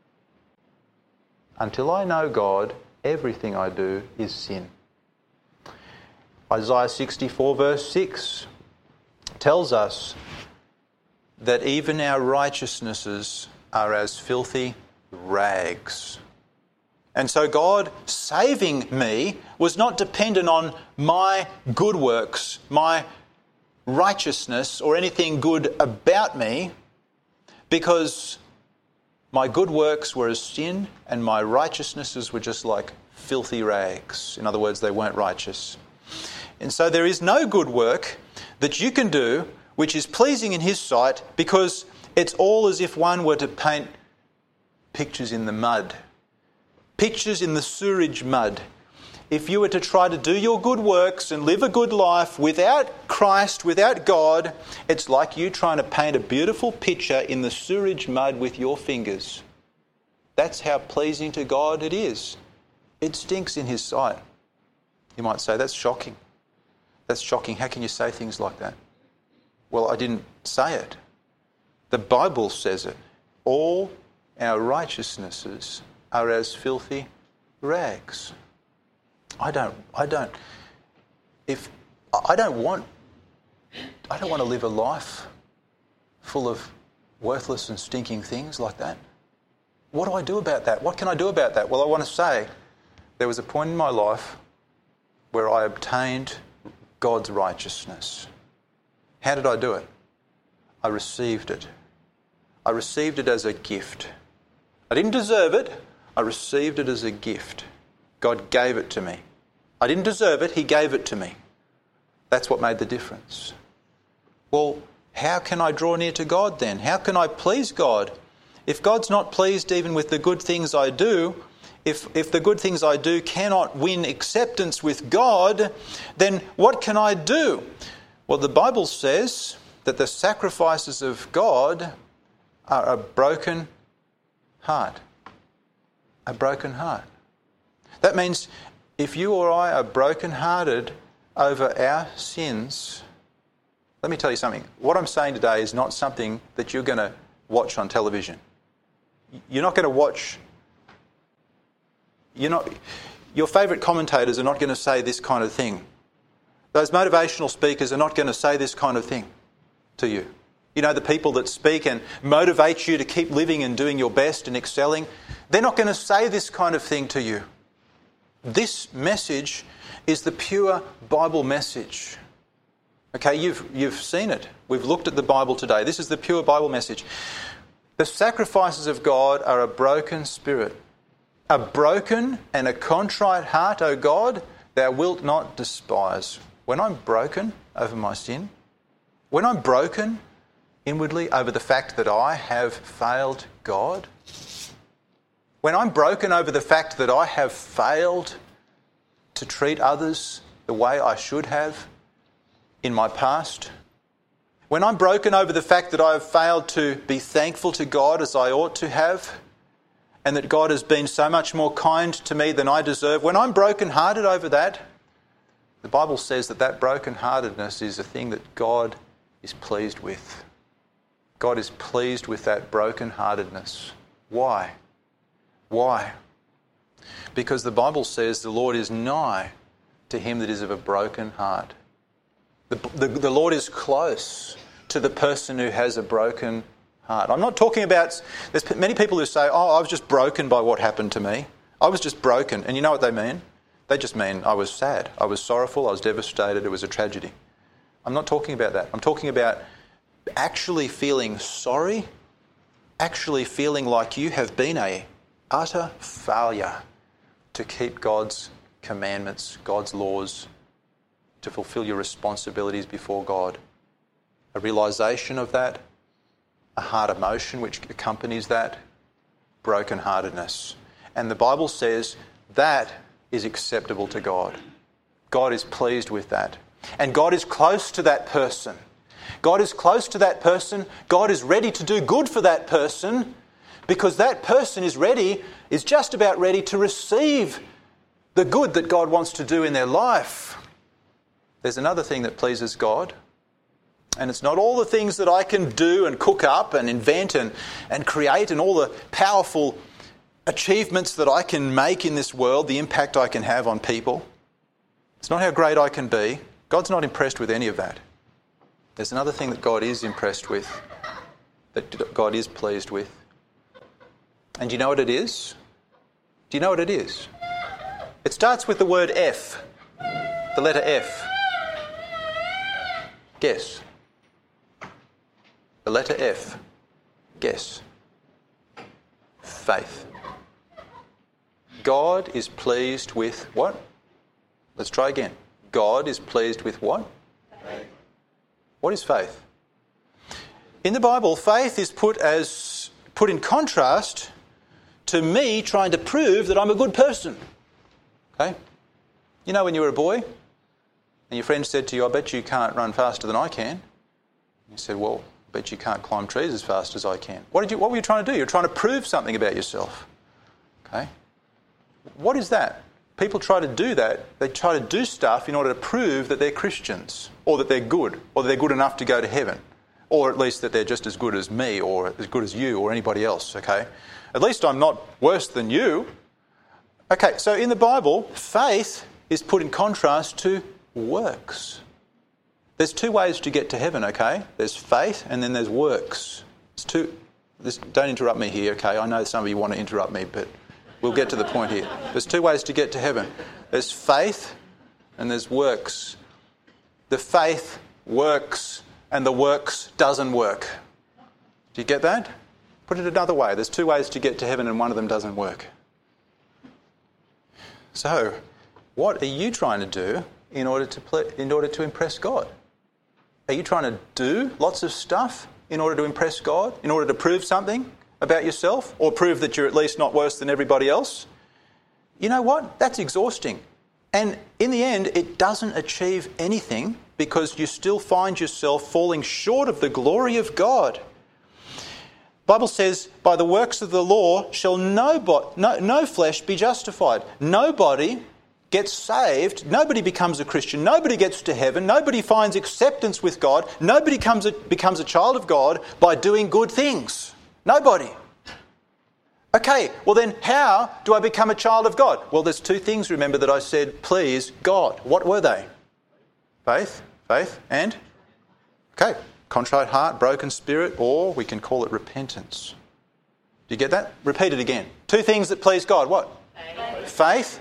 Until I know God, everything I do is sin. Isaiah sixty-four verse six tells us that even our righteousnesses are as filthy rags. And so God saving me was not dependent on my good works, my righteousness, or anything good about me, because my good works were as sin and my righteousnesses were just like filthy rags. In other words, they weren't righteous. And so there is no good work that you can do which is pleasing in His sight, because it's all as if one were to paint pictures in the mud. Pictures in the sewerage mud. If you were to try to do your good works and live a good life without Christ, without God, it's like you trying to paint a beautiful picture in the sewerage mud with your fingers. That's how pleasing to God it is. It stinks in His sight. You might say, that's shocking. That's shocking. How can you say things like that? Well, I didn't say it. The Bible says it. All our righteousnesses are as filthy rags. I don't, I don't, if, I don't want, I don't want to live a life full of worthless and stinking things like that. What do I do about that? What can I do about that? Well, I want to say there was a point in my life where I obtained God's righteousness. How did I do it? I received it. I received it as a gift. I didn't deserve it. I received it as a gift. God gave it to me. I didn't deserve it. He gave it to me. That's what made the difference. Well, how can I draw near to God then? How can I please God? If God's not pleased even with the good things I do, if, if the good things I do cannot win acceptance with God, then what can I do? Well, the Bible says that the sacrifices of God are a broken heart. A broken heart. That means if you or I are broken-hearted over our sins, let me tell you something. What I'm saying today is not something that you're going to watch on television. You're not going to watch... You're not, your favourite commentators are not going to say this kind of thing. Those motivational speakers are not going to say this kind of thing to you. You know, the people that speak and motivate you to keep living and doing your best and excelling, they're not going to say this kind of thing to you. This message is the pure Bible message. Okay, you've, you've seen it. We've looked at the Bible today. This is the pure Bible message. The sacrifices of God are a broken spirit. A broken and a contrite heart, O God, thou wilt not despise. When I'm broken over my sin, when I'm broken inwardly over the fact that I have failed God, when I'm broken over the fact that I have failed to treat others the way I should have in my past, when I'm broken over the fact that I have failed to be thankful to God as I ought to have, and that God has been so much more kind to me than I deserve, when I'm broken-hearted over that, the Bible says that that broken-heartedness is a thing that God is pleased with. God is pleased with that broken-heartedness. Why? Why? Because the Bible says the Lord is nigh to him that is of a broken heart. The, the, the Lord is close to the person who has a broken heart. I'm not talking about... There's many people who say, oh, I was just broken by what happened to me. I was just broken. And you know what they mean? They just mean I was sad. I was sorrowful. I was devastated. It was a tragedy. I'm not talking about that. I'm talking about actually feeling sorry, actually feeling like you have been a utter failure to keep God's commandments, God's laws, to fulfill your responsibilities before God. A realisation of that, a heart emotion which accompanies that, brokenheartedness. And the Bible says that is acceptable to God. God is pleased with that. And God is close to that person. God is close to that person. God is ready to do good for that person because that person is ready, is just about ready to receive the good that God wants to do in their life. There's another thing that pleases God, and it's not all the things that I can do and cook up and invent and, and create and all the powerful achievements that I can make in this world, the impact I can have on people. It's not how great I can be. God's not impressed with any of that. There's another thing that God is impressed with, that God is pleased with. And do you know what it is? Do you know what it is? It starts with the word F, the letter F. Guess. The letter F. Guess. Faith. God is pleased with what? Let's try again. God is pleased with what? Faith. What is faith? In the Bible, faith is put as put in contrast to me trying to prove that I'm a good person. Okay? You know when you were a boy and your friend said to you, I bet you can't run faster than I can. You said, well, I bet you can't climb trees as fast as I can. What did you? What were you trying to do? You're trying to prove something about yourself. Okay? What is that? People try to do that. They try to do stuff in order to prove that they're Christians or that they're good or that they're good enough to go to heaven or at least that they're just as good as me or as good as you or anybody else, okay? At least I'm not worse than you. Okay, so in the Bible, faith is put in contrast to works. There's two ways to get to heaven, okay? There's faith and then there's works. It's two. This, don't interrupt me here, okay? I know some of you want to interrupt me, but we'll get to the point here. There's two ways to get to heaven. There's faith and there's works. The faith works and the works doesn't work. Do you get that? Put it another way. There's two ways to get to heaven and one of them doesn't work. So, what are you trying to do in order to play, in order to impress God? Are you trying to do lots of stuff in order to impress God? In order to prove something about yourself? Or prove that you're at least not worse than everybody else? You know what? That's exhausting. And in the end, it doesn't achieve anything because you still find yourself falling short of the glory of God. The Bible says, by the works of the law shall no, bo- no, no flesh be justified. Nobody gets saved. Nobody becomes a Christian. Nobody gets to heaven. Nobody finds acceptance with God. Nobody comes a, becomes a child of God by doing good things. Nobody. Okay, well then how do I become a child of God? Well, there's two things, remember, that I said please God. What were they? Faith, faith, and? Okay. Contrite heart, broken spirit, or we can call it repentance. Do you get that? Repeat it again. Two things that please God. What? Faith, Faith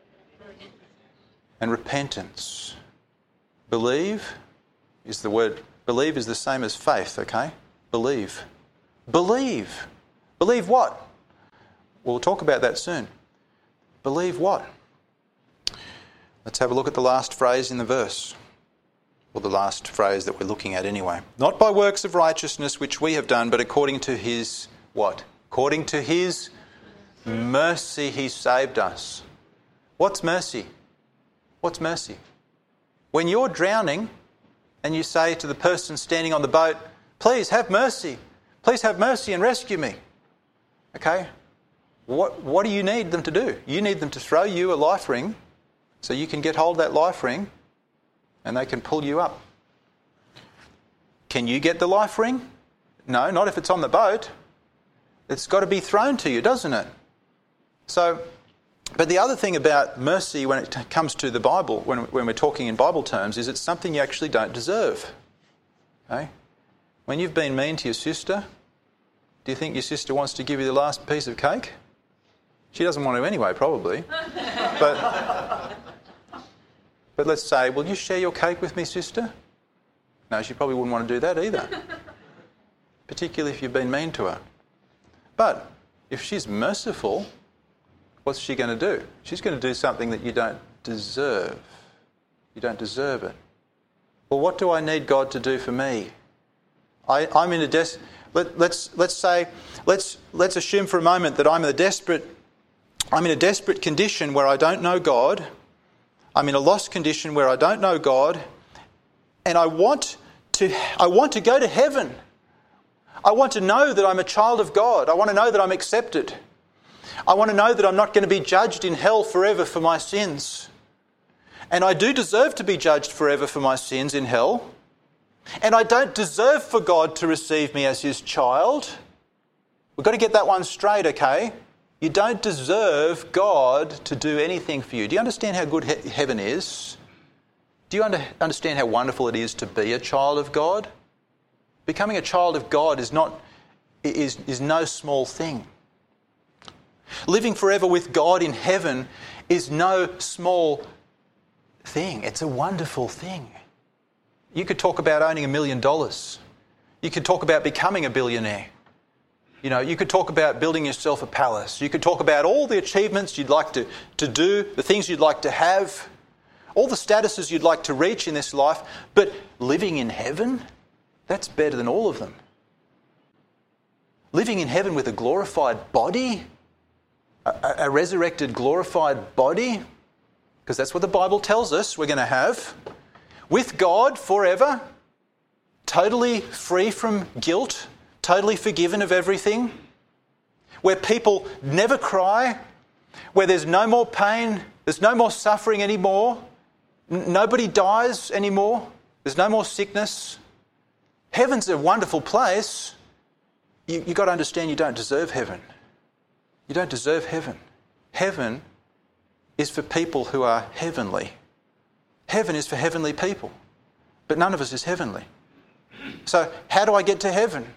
and repentance. Believe is the word. Believe is the same as faith, okay? Believe. Believe. Believe what? We'll talk about that soon. Believe what? Let's have a look at the last phrase in the verse. Or the last phrase that we're looking at anyway. Not by works of righteousness which we have done, but according to his what? According to his mercy he saved us. What's mercy? What's mercy? When you're drowning and you say to the person standing on the boat, please have mercy. Please have mercy and rescue me. Okay? What, what do you need them to do? You need them to throw you a life ring so you can get hold of that life ring and they can pull you up. Can you get the life ring? No, not if it's on the boat. It's got to be thrown to you, doesn't it? So, but the other thing about mercy when it comes to the Bible, when, when we're talking in Bible terms, is it's something you actually don't deserve. Okay? When you've been mean to your sister, do you think your sister wants to give you the last piece of cake? She doesn't want to anyway, probably. But... But let's say, will you share your cake with me, sister? No, she probably wouldn't want to do that either. Particularly if you've been mean to her. But if she's merciful, what's she going to do? She's going to do something that you don't deserve. You don't deserve it. Well, what do I need God to do for me? I, I'm in a des- let, let's let's say let's let's assume for a moment that I'm in a desperate I'm in a desperate condition where I don't know God. I'm in a lost condition where I don't know God, and I want to, I want to go to heaven. I want to know that I'm a child of God. I want to know that I'm accepted. I want to know that I'm not going to be judged in hell forever for my sins. And I do deserve to be judged forever for my sins in hell. And I don't deserve for God to receive me as his child. We've got to get that one straight, okay? You don't deserve God to do anything for you. Do you understand how good he- heaven is? Do you under- understand how wonderful it is to be a child of God? Becoming a child of God is not is, is no small thing. Living forever with God in heaven is no small thing. It's a wonderful thing. You could talk about owning a million dollars. You could talk about becoming a billionaire. You know, you could talk about building yourself a palace. You could talk about all the achievements you'd like to, to do, the things you'd like to have, all the statuses you'd like to reach in this life. But living in heaven, that's better than all of them. Living in heaven with a glorified body, a, a resurrected glorified body, because that's what the Bible tells us we're going to have, with God forever, totally free from guilt, totally forgiven of everything, where people never cry, where there's no more pain, there's no more suffering anymore, n- nobody dies anymore, there's no more sickness. Heaven's a wonderful place. You, you've got to understand you don't deserve heaven. You don't deserve heaven. Heaven is for people who are heavenly. Heaven is for heavenly people. But none of us is heavenly. So how do I get to heaven?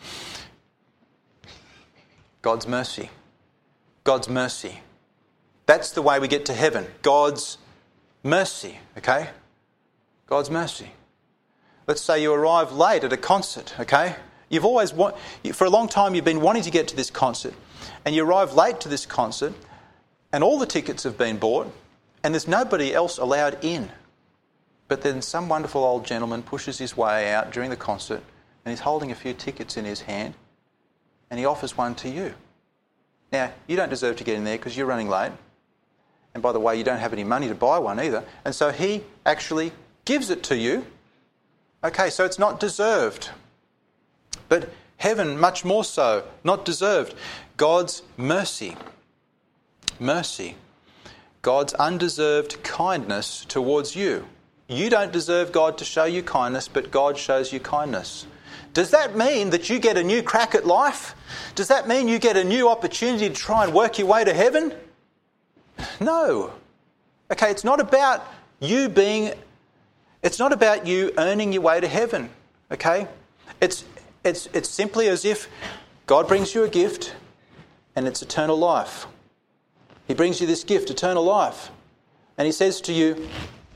God's mercy. God's mercy. That's the way we get to heaven. God's mercy, okay? God's mercy. Let's say you arrive late at a concert, okay? You've always, wa- for a long time you've been wanting to get to this concert, and you arrive late to this concert, and all the tickets have been bought, and there's nobody else allowed in. But then some wonderful old gentleman pushes his way out during the concert, and he's holding a few tickets in his hand, and he offers one to you. Now, you don't deserve to get in there because you're running late. And by the way, you don't have any money to buy one either. And so he actually gives it to you. Okay, so it's not deserved. But heaven, much more so, not deserved. God's mercy. Mercy. God's undeserved kindness towards you. You don't deserve God to show you kindness, but God shows you kindness. Does that mean that you get a new crack at life? Does that mean you get a new opportunity to try and work your way to heaven? No. Okay, it's not about you being, it's not about you earning your way to heaven. Okay? It's it's it's simply as if God brings you a gift and it's eternal life. He brings you this gift, eternal life. And he says to you,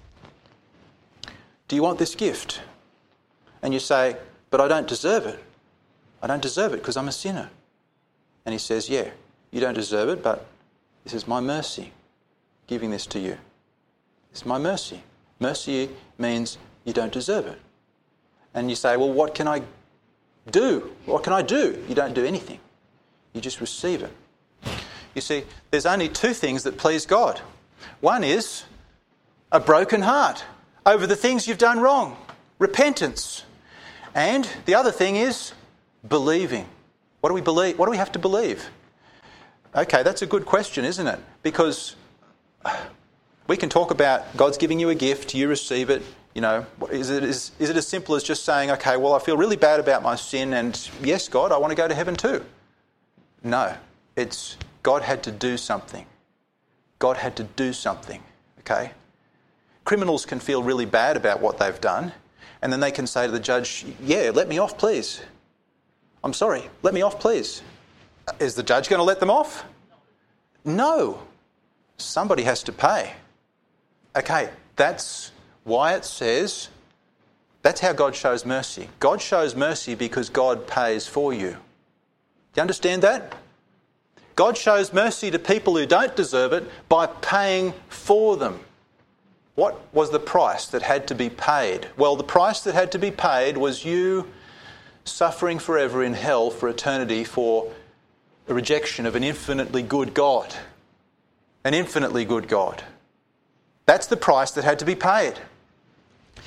do you want this gift? And you say, but I don't deserve it. I don't deserve it because I'm a sinner. And he says, yeah, you don't deserve it, but this is my mercy, giving this to you. It's my mercy. Mercy means you don't deserve it. And you say, well, what can I do? What can I do? You don't do anything. You just receive it. You see, there's only two things that please God. One is a broken heart over the things you've done wrong, repentance. And the other thing is believing. What do we believe? What do we have to believe? Okay, that's a good question, isn't it? Because we can talk about God's giving you a gift, you receive it. You know, is it, is, is it as simple as just saying, okay, well, I feel really bad about my sin and yes, God, I want to go to heaven too. No, it's God had to do something. God had to do something, okay? Criminals can feel really bad about what they've done. And then they can say to the judge, yeah, let me off, please. I'm sorry, let me off, please. Is the judge going to let them off? No. Somebody has to pay. Okay, that's why it says, that's how God shows mercy. God shows mercy because God pays for you. Do you understand that? God shows mercy to people who don't deserve it by paying for them. What was the price that had to be paid? Well, the price that had to be paid was you suffering forever in hell for eternity for the rejection of an infinitely good God. An infinitely good God. That's the price that had to be paid.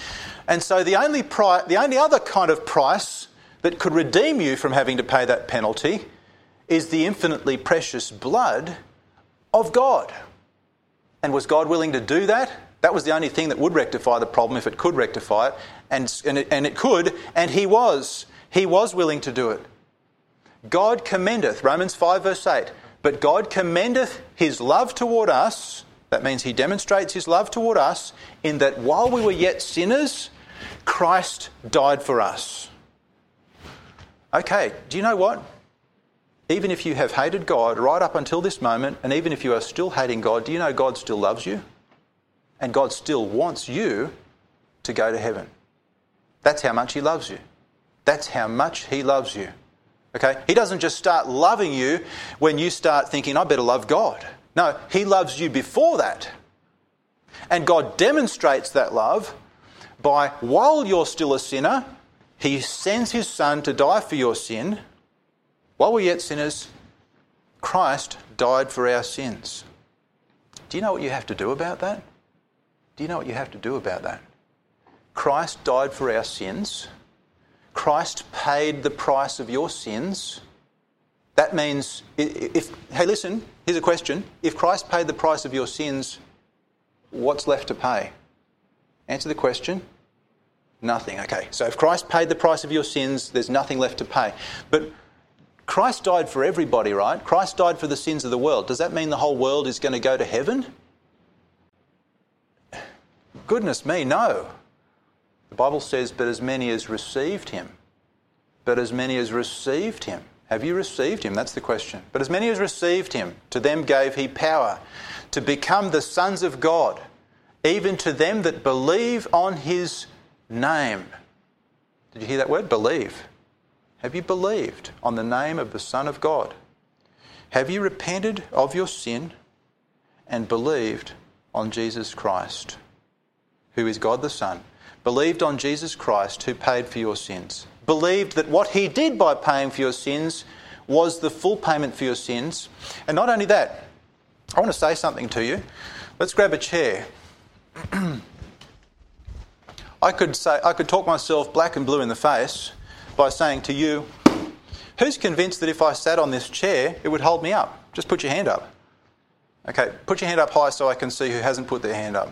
And so the only pri- the only other kind of price that could redeem you from having to pay that penalty is the infinitely precious blood of God. And was God willing to do that? That was the only thing that would rectify the problem if it could rectify it. And, and, it, and it could, and he was. He was willing to do it. God commendeth, Romans five verse eight, but God commendeth his love toward us, that means he demonstrates his love toward us, in that while we were yet sinners, Christ died for us. Okay, do you know what? Even if you have hated God right up until this moment, and even if you are still hating God, do you know God still loves you? And God still wants you to go to heaven. That's how much he loves you. That's how much he loves you. Okay? He doesn't just start loving you when you start thinking, I better love God. No, he loves you before that. And God demonstrates that love by, while you're still a sinner, he sends his Son to die for your sin. While we're yet sinners, Christ died for our sins. Do you know what you have to do about that? Do you know what you have to do about that? Christ died for our sins. Christ paid the price of your sins. That means, if, hey listen, here's a question. If Christ paid the price of your sins, what's left to pay? Answer the question. Nothing. Okay, so if Christ paid the price of your sins, there's nothing left to pay. But Christ died for everybody, right? Christ died for the sins of the world. Does that mean the whole world is going to go to heaven? Goodness me, no. The Bible says, but as many as received him. But as many as received him. Have you received him? That's the question. But as many as received him, to them gave he power to become the sons of God, even to them that believe on his name. Did you hear that word? Believe. Have you believed on the name of the Son of God? Have you repented of your sin and believed on Jesus Christ, who is God the Son? Believed on Jesus Christ, who paid for your sins. Believed that what he did by paying for your sins was the full payment for your sins. And not only that, I want to say something to you. Let's grab a chair. I could say I could talk myself black and blue in the face by saying to you, who's convinced that if I sat on this chair, it would hold me up? Just put your hand up. Okay, put your hand up high so I can see who hasn't put their hand up.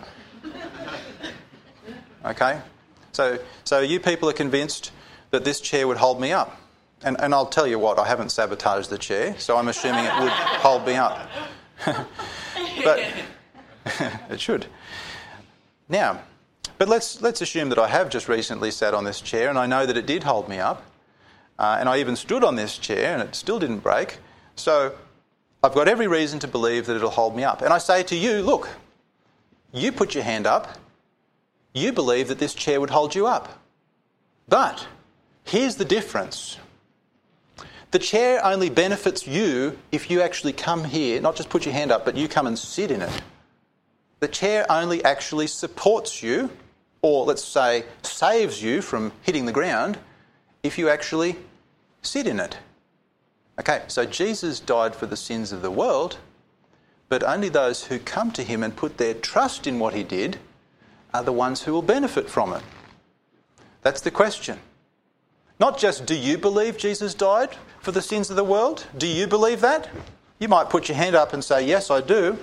Okay? So so you people are convinced that this chair would hold me up. And, and I'll tell you what, I haven't sabotaged the chair, so I'm assuming it would hold me up. But it should. Now, but let's let's assume that I have just recently sat on this chair and I know that it did hold me up. Uh, and I even stood on this chair and it still didn't break. So I've got every reason to believe that it'll hold me up. And I say to you, look, you put your hand up. You believe that this chair would hold you up. But here's the difference. The chair only benefits you if you actually come here, not just put your hand up, but you come and sit in it. The chair only actually supports you, or let's say saves you from hitting the ground, if you actually sit in it. Okay, so Jesus died for the sins of the world, but only those who come to him and put their trust in what he did are the ones who will benefit from it. That's the question. Not just, do you believe Jesus died for the sins of the world? Do you believe that? You might put your hand up and say, yes, I do.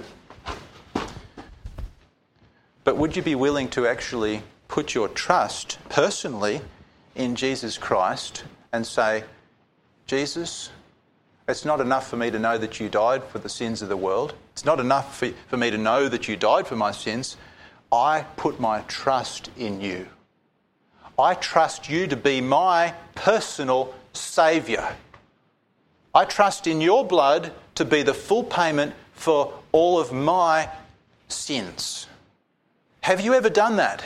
But would you be willing to actually put your trust personally in Jesus Christ and say, Jesus, it's not enough for me to know that you died for the sins of the world. It's not enough for, for me to know that you died for my sins. I put my trust in you. I trust you to be my personal saviour. I trust in your blood to be the full payment for all of my sins. Have you ever done that?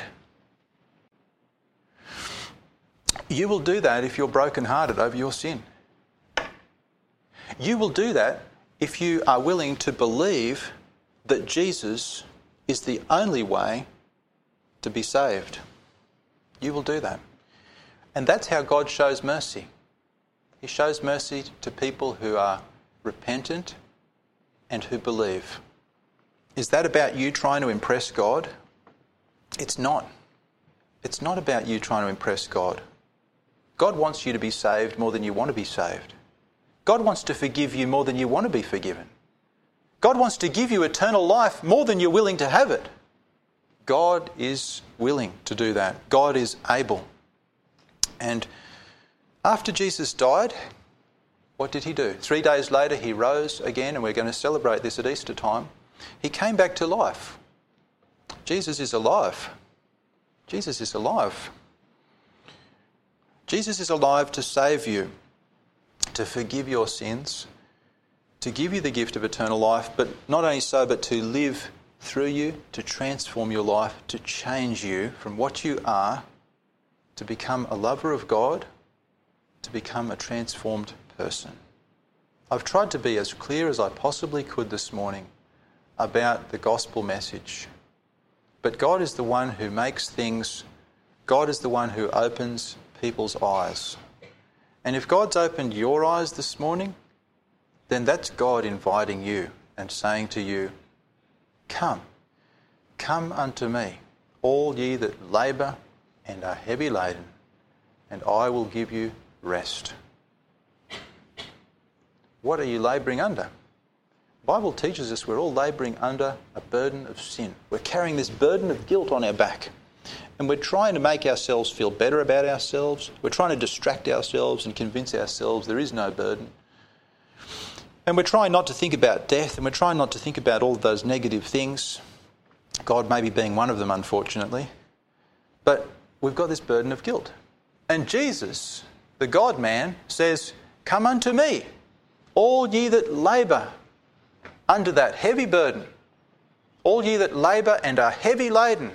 You will do that if you're brokenhearted over your sin. You will do that if you are willing to believe that Jesus is the only way to be saved. You will do that. And that's how God shows mercy. He shows mercy to people who are repentant and who believe. Is that about you trying to impress God? It's not. It's not about you trying to impress God. God wants you to be saved more than you want to be saved. God wants to forgive you more than you want to be forgiven. God wants to give you eternal life more than you're willing to have it. God is willing to do that. God is able. And after Jesus died, what did he do? Three days later, he rose again, and we're going to celebrate this at Easter time. He came back to life. Jesus is alive. Jesus is alive. Jesus is alive to save you, to forgive your sins, to give you the gift of eternal life, but not only so, but to live through you, to transform your life, to change you from what you are, to become a lover of God, to become a transformed person. I've tried to be as clear as I possibly could this morning about the gospel message. But God is the one who makes things, God is the one who opens people's eyes. And if God's opened your eyes this morning, then that's God inviting you and saying to you, come, come unto me, all ye that labour and are heavy laden, and I will give you rest. What are you labouring under? The Bible teaches us we're all labouring under a burden of sin. We're carrying this burden of guilt on our back. And we're trying to make ourselves feel better about ourselves. We're trying to distract ourselves and convince ourselves there is no burden. And we're trying not to think about death, and we're trying not to think about all of those negative things. God maybe being one of them, unfortunately. But we've got this burden of guilt. And Jesus, the God-man, says, come unto me, all ye that labour under that heavy burden, all ye that labour and are heavy laden,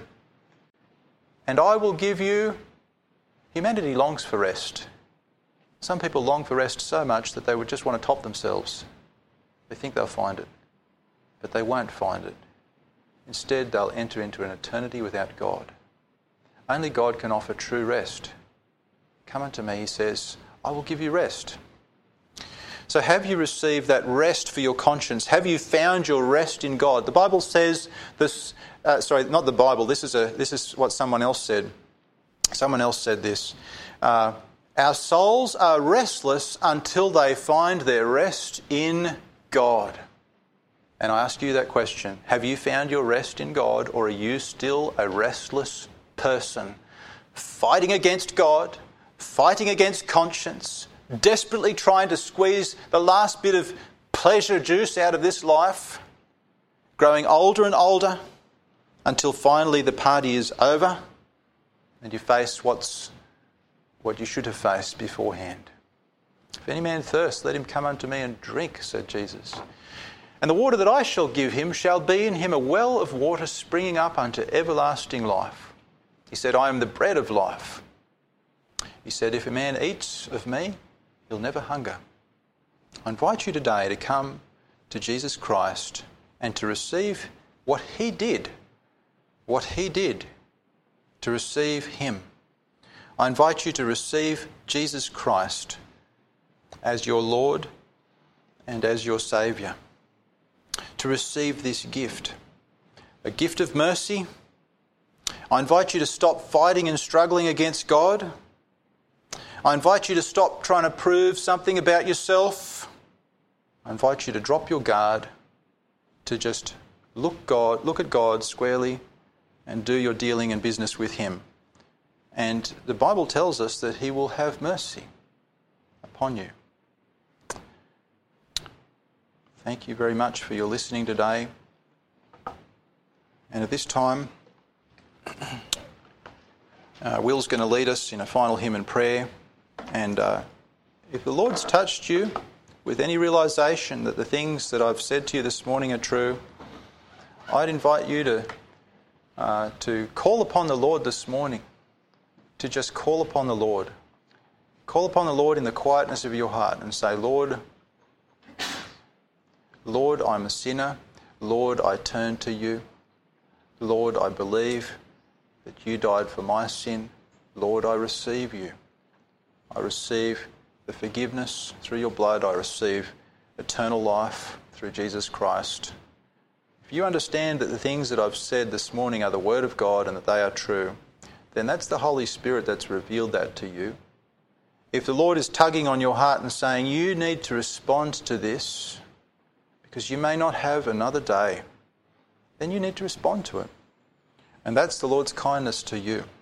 and I will give you... Humanity longs for rest. Some people long for rest so much that they would just want to top themselves. They think they'll find it, but they won't find it. Instead, they'll enter into an eternity without God. Only God can offer true rest. Come unto me, he says, I will give you rest. So have you received that rest for your conscience? Have you found your rest in God? The Bible says this, uh, sorry, not the Bible, this is a this is what someone else said. Someone else said this. Uh, Our souls are restless until they find their rest in God. And I ask you that question. Have you found your rest in God, or are you still a restless person, fighting against God, fighting against conscience, desperately trying to squeeze the last bit of pleasure juice out of this life, growing older and older until finally the party is over and you face what's what you should have faced beforehand? If any man thirst, let him come unto me and drink, said Jesus. And the water that I shall give him shall be in him a well of water springing up unto everlasting life. He said, I am the bread of life. He said, if a man eats of me, he'll never hunger. I invite you today to come to Jesus Christ and to receive what he did, what he did, to receive him. I invite you to receive Jesus Christ as your Lord and as your Saviour. To receive this gift, a gift of mercy. I invite you to stop fighting and struggling against God. I invite you to stop trying to prove something about yourself. I invite you to drop your guard, to just look God, look at God squarely and do your dealing and business with him. And the Bible tells us that he will have mercy upon you. Thank you very much for your listening today. And at this time, uh, Will's going to lead us in a final hymn and prayer. And uh, if the Lord's touched you with any realisation that the things that I've said to you this morning are true, I'd invite you to uh, to call upon the Lord this morning. To just call upon the Lord. Call upon the Lord in the quietness of your heart and say, Lord, Lord, I'm a sinner. Lord, I turn to you. Lord, I believe that you died for my sin. Lord, I receive you. I receive the forgiveness through your blood. I receive eternal life through Jesus Christ. If you understand that the things that I've said this morning are the Word of God and that they are true, then that's the Holy Spirit that's revealed that to you. If the Lord is tugging on your heart and saying, you need to respond to this because you may not have another day, then you need to respond to it. And that's the Lord's kindness to you.